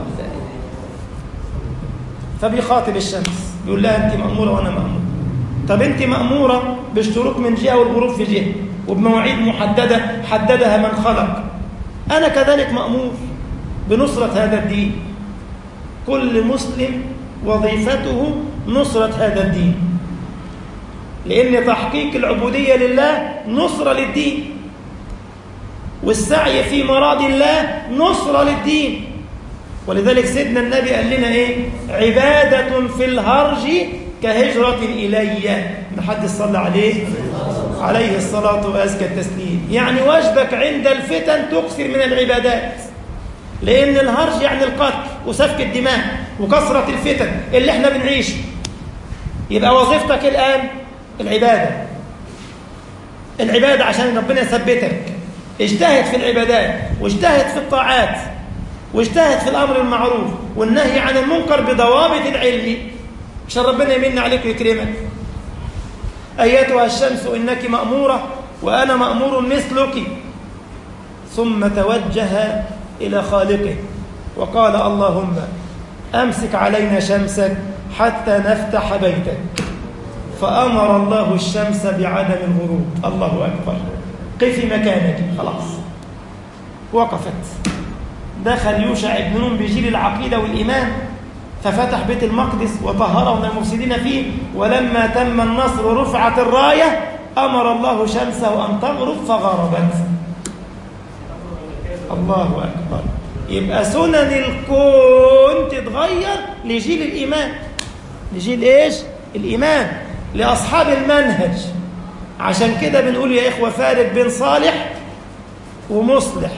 B: فبيخاطب الشمس بيقول لها أنت مأمورة وأنا مأمور. طب أنت مأمورة بالشروق من جهة والغروب في جهة وبمواعيد محددة حددها من خلق، أنا كذلك مأمور بنصرة هذا الدين. كل مسلم وظيفته نصرة هذا الدين، لأن تحقيق العبودية لله نصرة للدين، والسعي في مراد الله نصرة للدين. ولذلك سيدنا النبي قال لنا إيه؟ عبادة في الهرج كهجرة إلي. محد صلى عليه عليه الصلاة وأزكى التسليم. يعني واجبك عند الفتن تكثر من العبادات، لأن الهرج يعني القتل وسفك الدماء وكثرة الفتن اللي احنا بنعيش. يبقى وظيفتك الآن العبادة، العبادة عشان ربنا يثبتك. اجتهد في العبادات واجتهد في الطاعات واجتهد في الأمر المعروف والنهي عن المنكر بضوابط العلم عشان ربنا يمن عليك ويكرمك. أيتها الشمس إنك مأمورة وأنا مأمور مثلك. ثم توجه إلى خالقه وقال اللهم أمسك علينا شمسك حتى نفتح بيتك. فأمر الله الشمس بعدم الغروب. الله أكبر. قفي مكانك. خلاص وقفت. دخل يوشع بن نون بجيل العقيدة والإيمان ففتح بيت المقدس وطهره من المفسدين فيه. ولما تم النصر ورفعت الراية أمر الله شمسه أن تغرب فغربت. الله أكبر. يبقى سنن الكون تتغير لجيل الإيمان. لجيل إيش؟ الإيمان، لأصحاب المنهج. عشان كده بنقول يا إخوة فارق بين صالح ومصلح.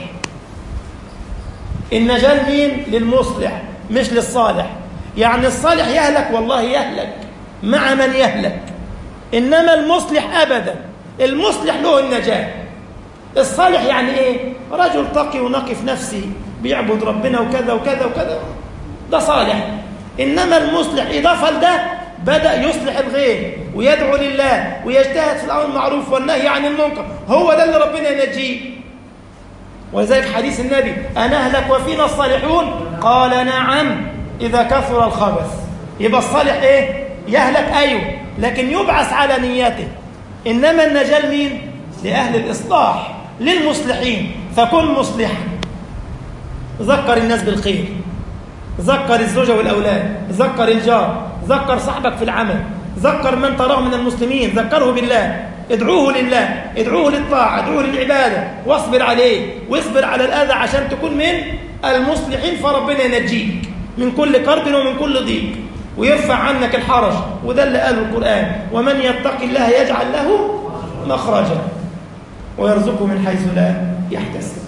B: النجاة مين؟ للمصلح مش للصالح. يعني الصالح يهلك، والله يهلك مع من يهلك، إنما المصلح أبدا. المصلح له النجاة. الصالح يعني إيه؟ رجل تقي ونقي في نفسه بيعبد ربنا وكذا وكذا وكذا، ده صالح. إنما المصلح إضافة لده بدأ يصلح الغير ويدعو لله ويجتهد في الأمر المعروف والنهي عن المنكر، هو ده اللي ربنا ينجيه. ولذلك حديث النبي أنا أهلك وفينا الصالحون؟ قال نعم إذا كثر الخبث. يبقى الصالح إيه؟ يهلك أيوه، لكن يبعث على نيته. إنما النجاة مين؟ لأهل الإصلاح، للمصلحين. فكن مصلحا، ذكر الناس بالخير، ذكر الزوجة والأولاد، ذكر الجار، ذكر صاحبك في العمل، ذكر من تراه من المسلمين، ذكره بالله، ادعوه لله، ادعوه للطاعة، ادعوه للعبادة، واصبر عليه واصبر على الأذى عشان تكون من المصلحين. فربنا ينجيك من كل كرب ومن كل ضيق ويرفع عنك الحرج. وده اللي قاله القرآن: ومن يتق الله يجعل له مخرجا ويرزقه من حيث لا يحتسب.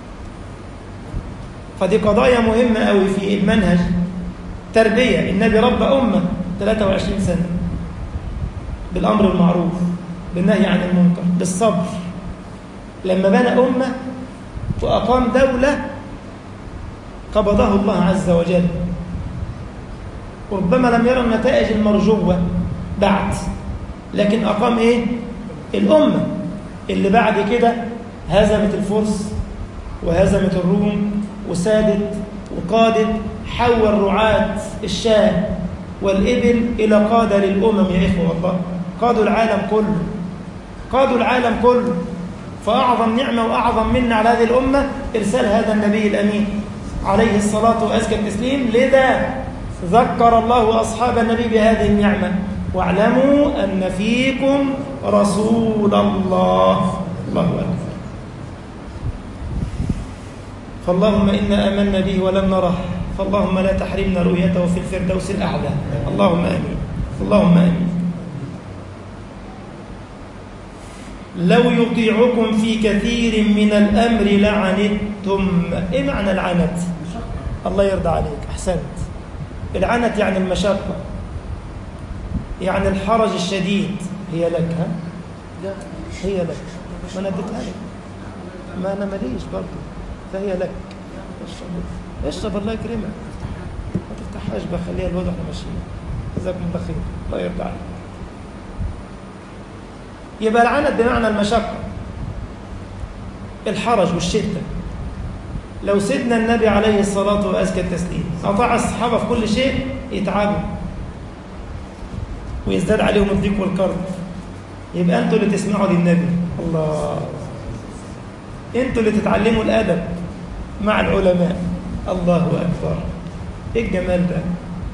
B: فدي قضايا مهمة أوي في المنهج. تربية، النبي ربى أمة ثلاثة وعشرين سنة بالأمر المعروف بالنهي عن المنكر بالصبر. لما بنى أمة وأقام دولة قبضه الله عز وجل، وربما لم يرى النتائج المرجوة بعد، لكن أقام إيه؟ الأمة اللي بعد كده هزمت الفرس وهزمت الروم وسادت وقادت، حول رعاة الشاة والإبل إلى قادة للأمم. يا إخوة والله قادوا العالم كله، قادوا العالم كله. فأعظم نعمة وأعظم منة على هذه الأمة إرسال هذا النبي الأمين عليه الصلاة وأزكى التسليم. لذا ذكر الله أصحاب النبي بهذه النعمة: واعلموا أن فيكم رسول الله. الله أكبر. فاللهم إنا آمنا به ولم نره، فاللهم لا تحرمنا رؤيته في الفردوس الأعلى. اللهم آمين، اللهم آمين. لو يطيعكم في كثير من الأمر لعنتم. إيه معنى العنت؟ الله يرضى عليك، أحسنت. العنت يعني المشقة، يعني الحرج الشديد. هي لك، ها؟ هي لك، ما أنا اديتها لك، ما أنا ماليش برضه، فهي لك. اشرب اشرب الله يكرمك، ما تفتحهاش بقى، خليها الوضع احنا ماشيين. جزاكم الله خير، الله يرضى عليك. يبقى العنت بمعنى المشقة، الحرج والشدة. لو سيدنا النبي عليه الصلاة وأزكى التسليم أطاع الصحابة في كل شيء يتعبوا ويزداد عليهم الضيق والكرب. يبقى أنتوا اللي تسمعوا للنبي، الله، أنتوا اللي تتعلموا الأدب مع العلماء. الله أكبر، إيه الجمال ده!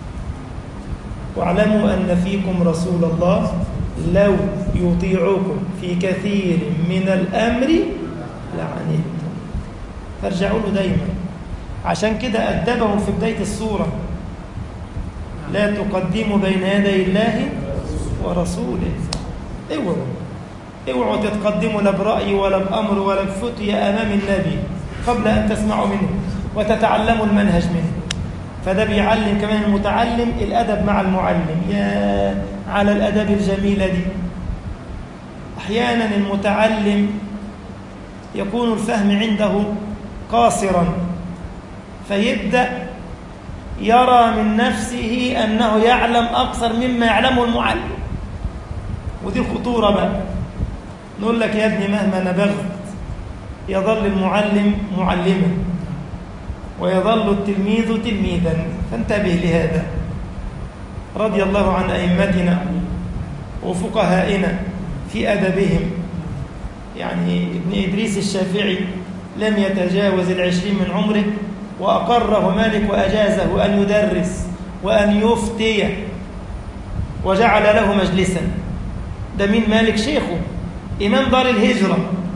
B: واعلموا أن فيكم رسول الله لو يطيعكم في كثير من الأمر لعنتم. فارجعوا له دايما. عشان كده أدبهم في بداية السورة: لا تقدموا بين يدي الله ورسوله. اوعوا اوعوا تتقدموا لا برأي ولا بأمر ولا بفتية أمام النبي قبل أن تسمعوا منه وتتعلموا المنهج منه. فده بيعلم كمان المتعلم الأدب مع المعلم. يا على الأدب الجميلة دي. أحيانا المتعلم يكون الفهم عنده قاصرا، فيبدأ يرى من نفسه أنه يعلم أكثر مما يعلمه المعلم، ودي الخطورة بقى. نقول لك يا ابني مهما نبغت يظل المعلم معلما ويظل التلميذ تلميذا، فانتبه لهذا. رضي الله عن أئمتنا وفقهائنا في أدبهم. يعني ابن إدريس الشافعي لم يتجاوز العشرين من عمره، وأقره مالك وأجازه أن يدرس وأن يفتي وجعل له مجلسا. ده مين؟ مالك شيخه، إمام دار الهجرة،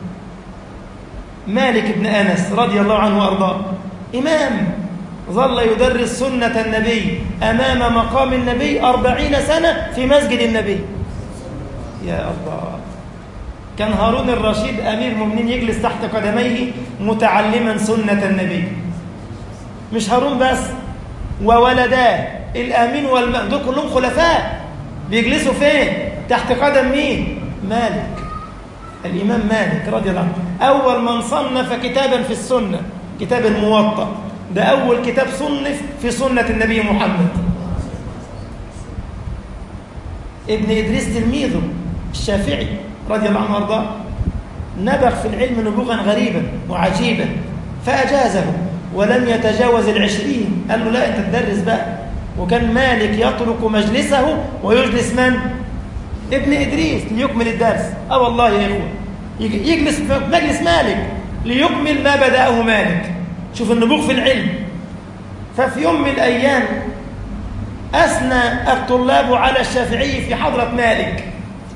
B: مالك بن أنس رضي الله عنه وأرضاه، إمام ظل يدرس سنة النبي أمام مقام النبي أربعين سنة في مسجد النبي. يا الله، كان هارون الرشيد أمير المؤمنين يجلس تحت قدميه متعلما سنة النبي. مش هارون بس، وولداه الأمين والمأمون دول كلهم خلفاء بيجلسوا فين؟ تحت قدم مين؟ مالك، الإمام مالك رضي الله عنه. أول من صنف كتابا في السنة كتاب الموطأ، ده أول كتاب صنف في سنة النبي محمد. ابن إدريس تلميذه الشافعي رضي الله عنه وارضاه نبغ في العلم نبوغا غريبا وعجيبا، فأجازه ولم يتجاوز العشرين. قال له لا، أنت تدرس بقى. وكان مالك يترك مجلسه ويجلس من؟ ابن إدريس ليكمل الدرس. أه والله يا إخوة، يجلس في مجلس مالك ليكمل ما بدأه مالك. شوف النبوغ في العلم. ففي يوم من الأيام أثنى الطلاب على الشافعي في حضرة مالك،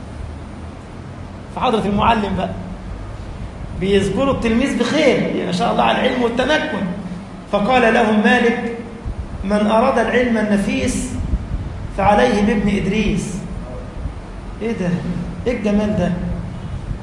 B: في حضرة المعلم بقى، بيذكروا التلميذ بخير ما شاء الله على العلم والتمكن. فقال لهم مالك: من أراد العلم النفيس فعليه بابن إدريس. إيه ده؟ إيه الجمال ده؟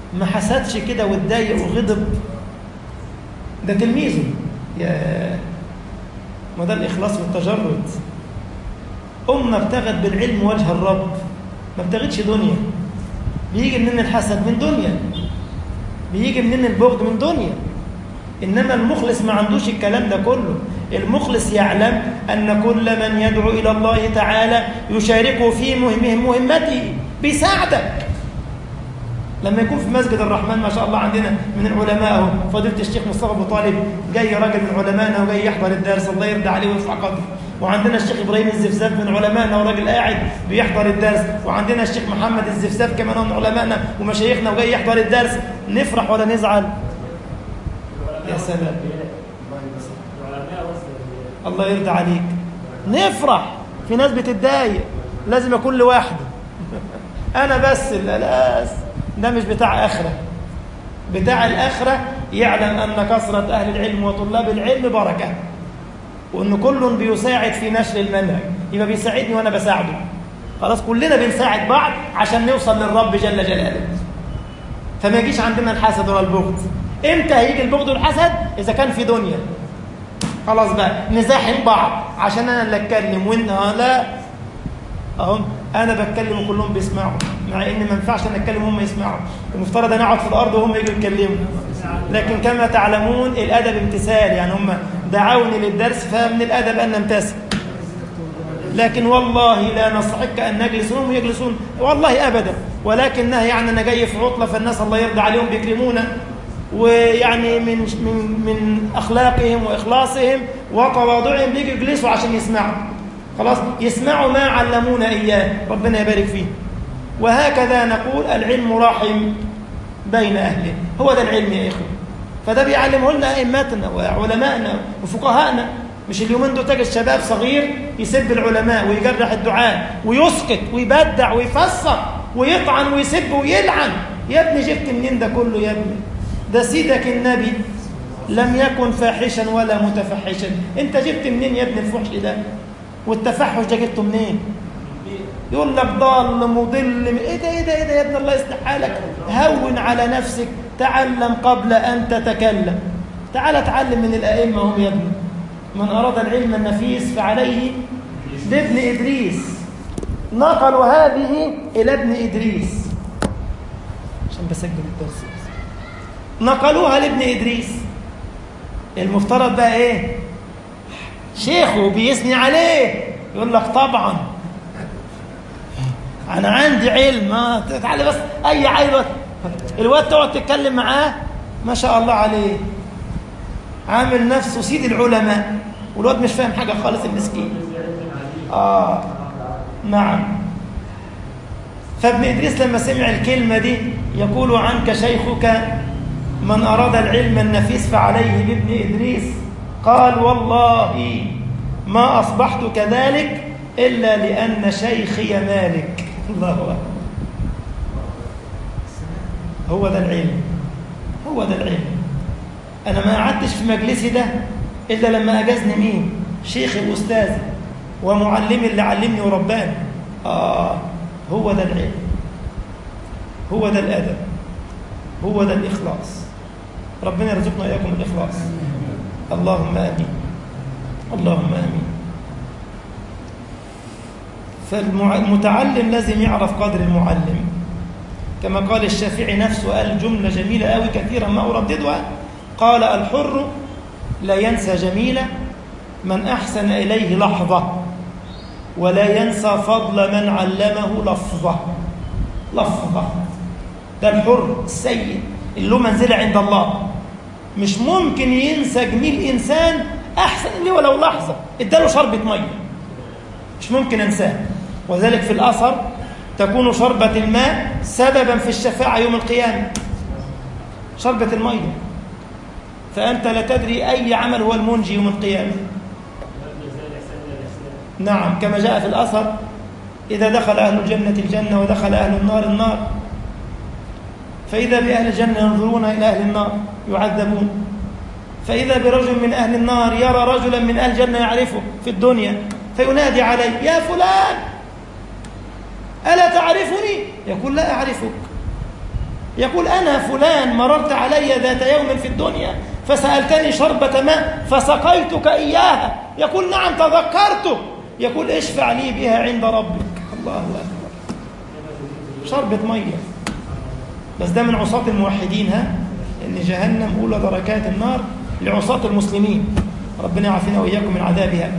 B: ما حسدش كده واتضايق وغضب، ده تلميذه. يا ما ده الإخلاص والتجرد. أمة ابتغت بالعلم وجه الرب، ما ابتغتش دنيا. بيجي منين الحسد؟ من دنيا. بيجي منين البغض؟ من دنيا. إنما المخلص ما عندوش الكلام ده كله. المخلص يعلم أن كل من يدعو إلى الله تعالى يشاركه في مهمته، بيساعدك. لما يكون في مسجد الرحمن ما شاء الله عندنا من العلماء فضيلة الشيخ مصطفى أبو طالب جاي راجل من علمائنا وجاي يحضر الدرس، الله يرضى عليه ويرفع قدره. وعندنا الشيخ إبراهيم الزفزاف من علمائنا وراجل قاعد بيحضر الدرس. وعندنا الشيخ محمد الزفزاف كمان من علمائنا ومشايخنا وجاي يحضر الدرس. نفرح ولا نزعل؟ يا سلام، الله يرضى عليك. نفرح. في ناس بتتضايق، لازم أكون لوحدي أنا بس. لا لا، ده مش بتاع آخرة. بتاع الآخرة يعلم أن كثرة أهل العلم وطلاب العلم بركة، وأن كل بيساعد في نشر المنهج، يبقى بيساعدني وأنا بساعده. خلاص كلنا بنساعد بعض عشان نوصل للرب جل جلاله. فما يجيش عندنا الحسد ولا البغض. إمتى هيجي البغض والحسد؟ إذا كان في دنيا. خلاص بقى نزاحم بعض عشان أنا اللي أتكلم وإن لا. أهم أنا بتكلم وكلهم بيسمعوا، مع إن ما ينفعش أنا أتكلم وهم يسمعوا. المفترض أنا أقعد في الأرض وهم يجوا يتكلموا. لكن كما تعلمون الأدب امتثال، يعني هم دعوني للدرس فمن الأدب أن نمتثل. لكن والله لا نستحق أن نجلس وهم يجلسون، والله أبدا. ولكنها يعني أنا جاي في عطلة، فالناس الله يرضى عليهم بيكرمونا، ويعني من من من أخلاقهم وإخلاصهم وتواضعهم بيجوا يجلسوا عشان يسمعوا. خلاص يسمعوا ما علمونا إياه، ربنا يبارك فيه. وهكذا نقول العلم راحم بين أهله، هو ده العلم يا إخوة. فده بيعلمه لنا أئمتنا وعلمائنا وفقهائنا. مش اليومين دول تجد الشباب صغير يسب العلماء ويجرح الدعاء ويسكت ويبدع ويفسر ويطعن ويسب ويلعن. يا ابني جبت منين ده كله يا ابني؟ ده سيدك النبي لم يكن فاحشا ولا متفحشا. انت جبت منين يا ابني الفحش ده والتفحش ده؟ جبته منين؟ يقول لك ضال مضل. ايه ده ايه ده ايه ده يا ابن الله يصلح حالك. هون على نفسك، تعلم قبل ان تتكلم. تعال اتعلم من الائمه هم يا ابني. من اراد العلم النفيس فعليه بابن ادريس. نقلوا هذه الى ابن ادريس عشان بسجل الدرس. نقلوها لابن ادريس. المفترض بقى ايه؟ شيخه بيثني عليه يقول لك طبعا انا عندي علم. ما تعالى بس اي عيل الواد تقعد تتكلم معاه ما شاء الله عليه، عامل نفسه سيد العلماء، والواد مش فاهم حاجه خالص المسكين. اه نعم. فابن ادريس لما سمع الكلمه دي يقول عنك شيخك من اراد العلم النفيس فعليه بابن ادريس. قال والله ما اصبحت كذلك الا لان شيخي مالك. الله أكبر. هو ده العلم، هو ده العلم. أنا ما قعدتش في مجلسي ده إلا لما أجازني مين؟ شيخي وأستاذي ومعلمي اللي علمني ورباني. آه هو ده العلم، هو ده الأدب، هو ده الإخلاص. ربنا يرزقنا إياكم الإخلاص. اللهم آمين، اللهم آمين. فالمتعلم لازم يعرف قدر المعلم، كما قال الشافعي نفسه، قال جملة جميلة أوي كثيرا ما أرددها. قال الحر لا ينسى جميلة من أحسن إليه لحظة، ولا ينسى فضل من علمه لفظة. لفظة ده الحر السيد اللي له منزلة عند الله، مش ممكن ينسى جميل إنسان أحسن لي ولو لحظة اداله شربة مية، مش ممكن أنساه. وذلك في الأثر تكون شربة الماء سببا في الشفاعة يوم القيامة. شربة المية، فأنت لا تدري أي عمل هو المنجي يوم القيامة. نعم كما جاء في الأثر إذا دخل أهل الجنة الجنة ودخل أهل النار النار، فإذا بأهل الجنة ينظرون إلى أهل النار يعذبون، فإذا برجل من أهل النار يرى رجلا من أهل الجنة يعرفه في الدنيا فينادي عليه يا فلان ألا تعرفني؟ يقول لا أعرفك. يقول أنا فلان مررت علي ذات يوم في الدنيا فسألتني شربة ماء فسقيتك إياها. يقول نعم تذكرته. يقول اشفع لي بها عند ربك. الله أكبر، شربة مية. بس ده من عصاة الموحدين، ها، إن جهنم أولى دركات النار لعصاة المسلمين، ربنا يعافينا وإياكم من عذابها.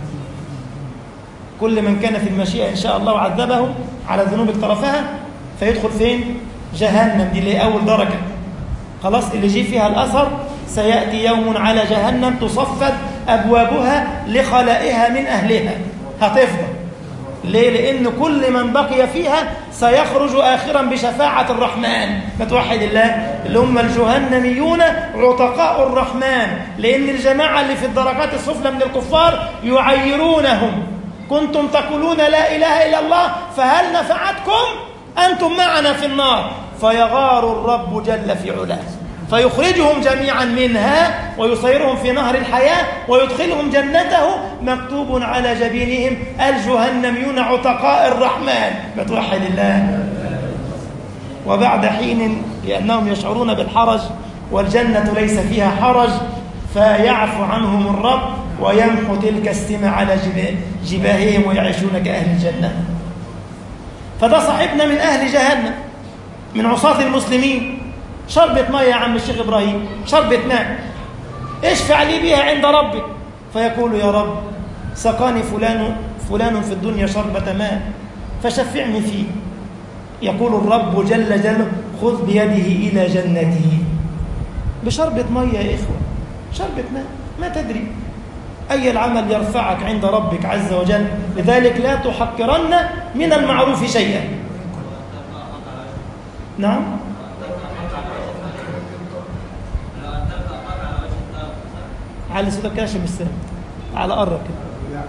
B: كل من كان في المشيئة إن شاء الله عذبه على ذنوب اقترفها فيدخل فين؟ جهنم، دي اللي أول درجة. خلاص، اللي جي فيها الأثر سيأتي يوم على جهنم تصفد أبوابها لخلائها من أهلها، هتفضل. ليه؟ لأن كل من بقي فيها سيخرج آخرا بشفاعة الرحمن. متوحد الله، اللي هم الجهنميون عتقاء الرحمن، لأن الجماعة اللي في الدركات السفلى من الكفار يعيرونهم: كنتم تقولون لا إله إلا الله فهل نفعتكم؟ أنتم معنا في النار. فيغار الرب جل في علاه فيخرجهم جميعا منها ويصيرهم في نهر الحياة ويدخلهم جنته مكتوب على جبينهم الجهنميون عتقاء الرحمن. بتوحد الله. وبعد حين لأنهم يشعرون بالحرج والجنة ليس فيها حرج فيعفو عنهم الرب ويمحو تلك السمة على جباههم ويعيشون كأهل الجنة. فده صاحبنا من أهل جهنم، من عصاة المسلمين. شربة ماء يا عم الشيخ إبراهيم، شربة ماء، اشفع لي بها عند ربك. فيقول يا رب سقاني فلان فلان في الدنيا شربة ماء فشفعني فيه. يقول الرب جل جلاله خذ بيده إلى جنته. بشربة ماء يا إخوة، شربة ماء، ما تدري أي العمل يرفعك عند ربك عز وجل. لذلك لا تحقرن من المعروف شيئا. نعم، على صوتك كده عشان مش سامع، على قرب كده.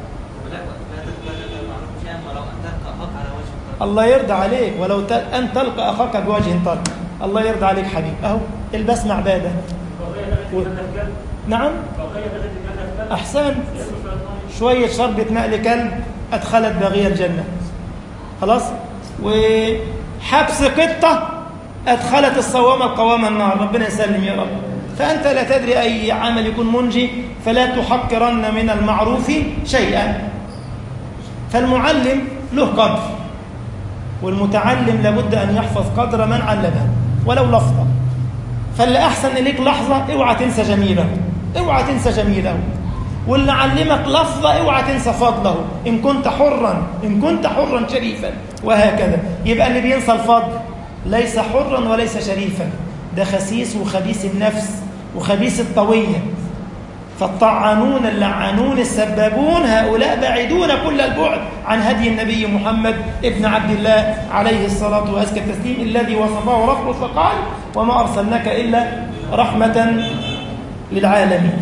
B: الله يرضى عليك، ولو أن تلقى أخاك بوجه طلق. الله يرضى عليك حبيب. أهو البسمة عبادة. و... نعم، أحسن. شوية شربة ماء لكلب أدخلت باغية الجنة. خلاص. وحبس قطة أدخلت الصوامة القوامة النار. ربنا يسلم يا رب. فأنت لا تدري أي عمل يكون منجي، فلا تحقرن من المعروف شيئا. فالمعلم له قدر، والمتعلم لابد أن يحفظ قدر من علمه ولو لفظة. فاللي أحسن إليك لحظة اوعى تنسى جميله، اوعى تنسى جميله. واللي علمك لفظة اوعى تنسى فضله، إن كنت حرا إن كنت حرا شريفا، وهكذا. يبقى اللي بينسى الفضل ليس حرا وليس شريفا، ده خسيس وخبيث النفس وخبيث الطوية. فالطعانون اللعانون السبابون هؤلاء بعيدون كل البعد عن هدي النبي محمد ابن عبد الله عليه الصلاة وأزكى التسليم، الذي وصفه ربه فقال وما أرسلناك إلا رحمة للعالمين.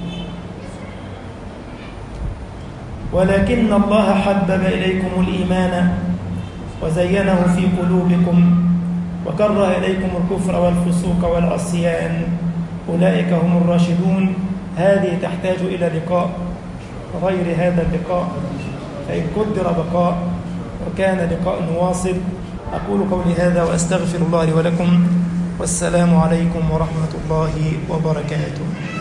B: ولكن الله حبب إليكم الإيمان وزينه في قلوبكم وكره إليكم الكفر والفسوق والعصيان أولئك هم الراشدون. هذه تحتاج إلى لقاء غير هذا اللقاء، فإن قدر بقاء وكان لقاء واصل. أقول قولي هذا وأستغفر الله لي ولكم، والسلام عليكم ورحمة الله وبركاته.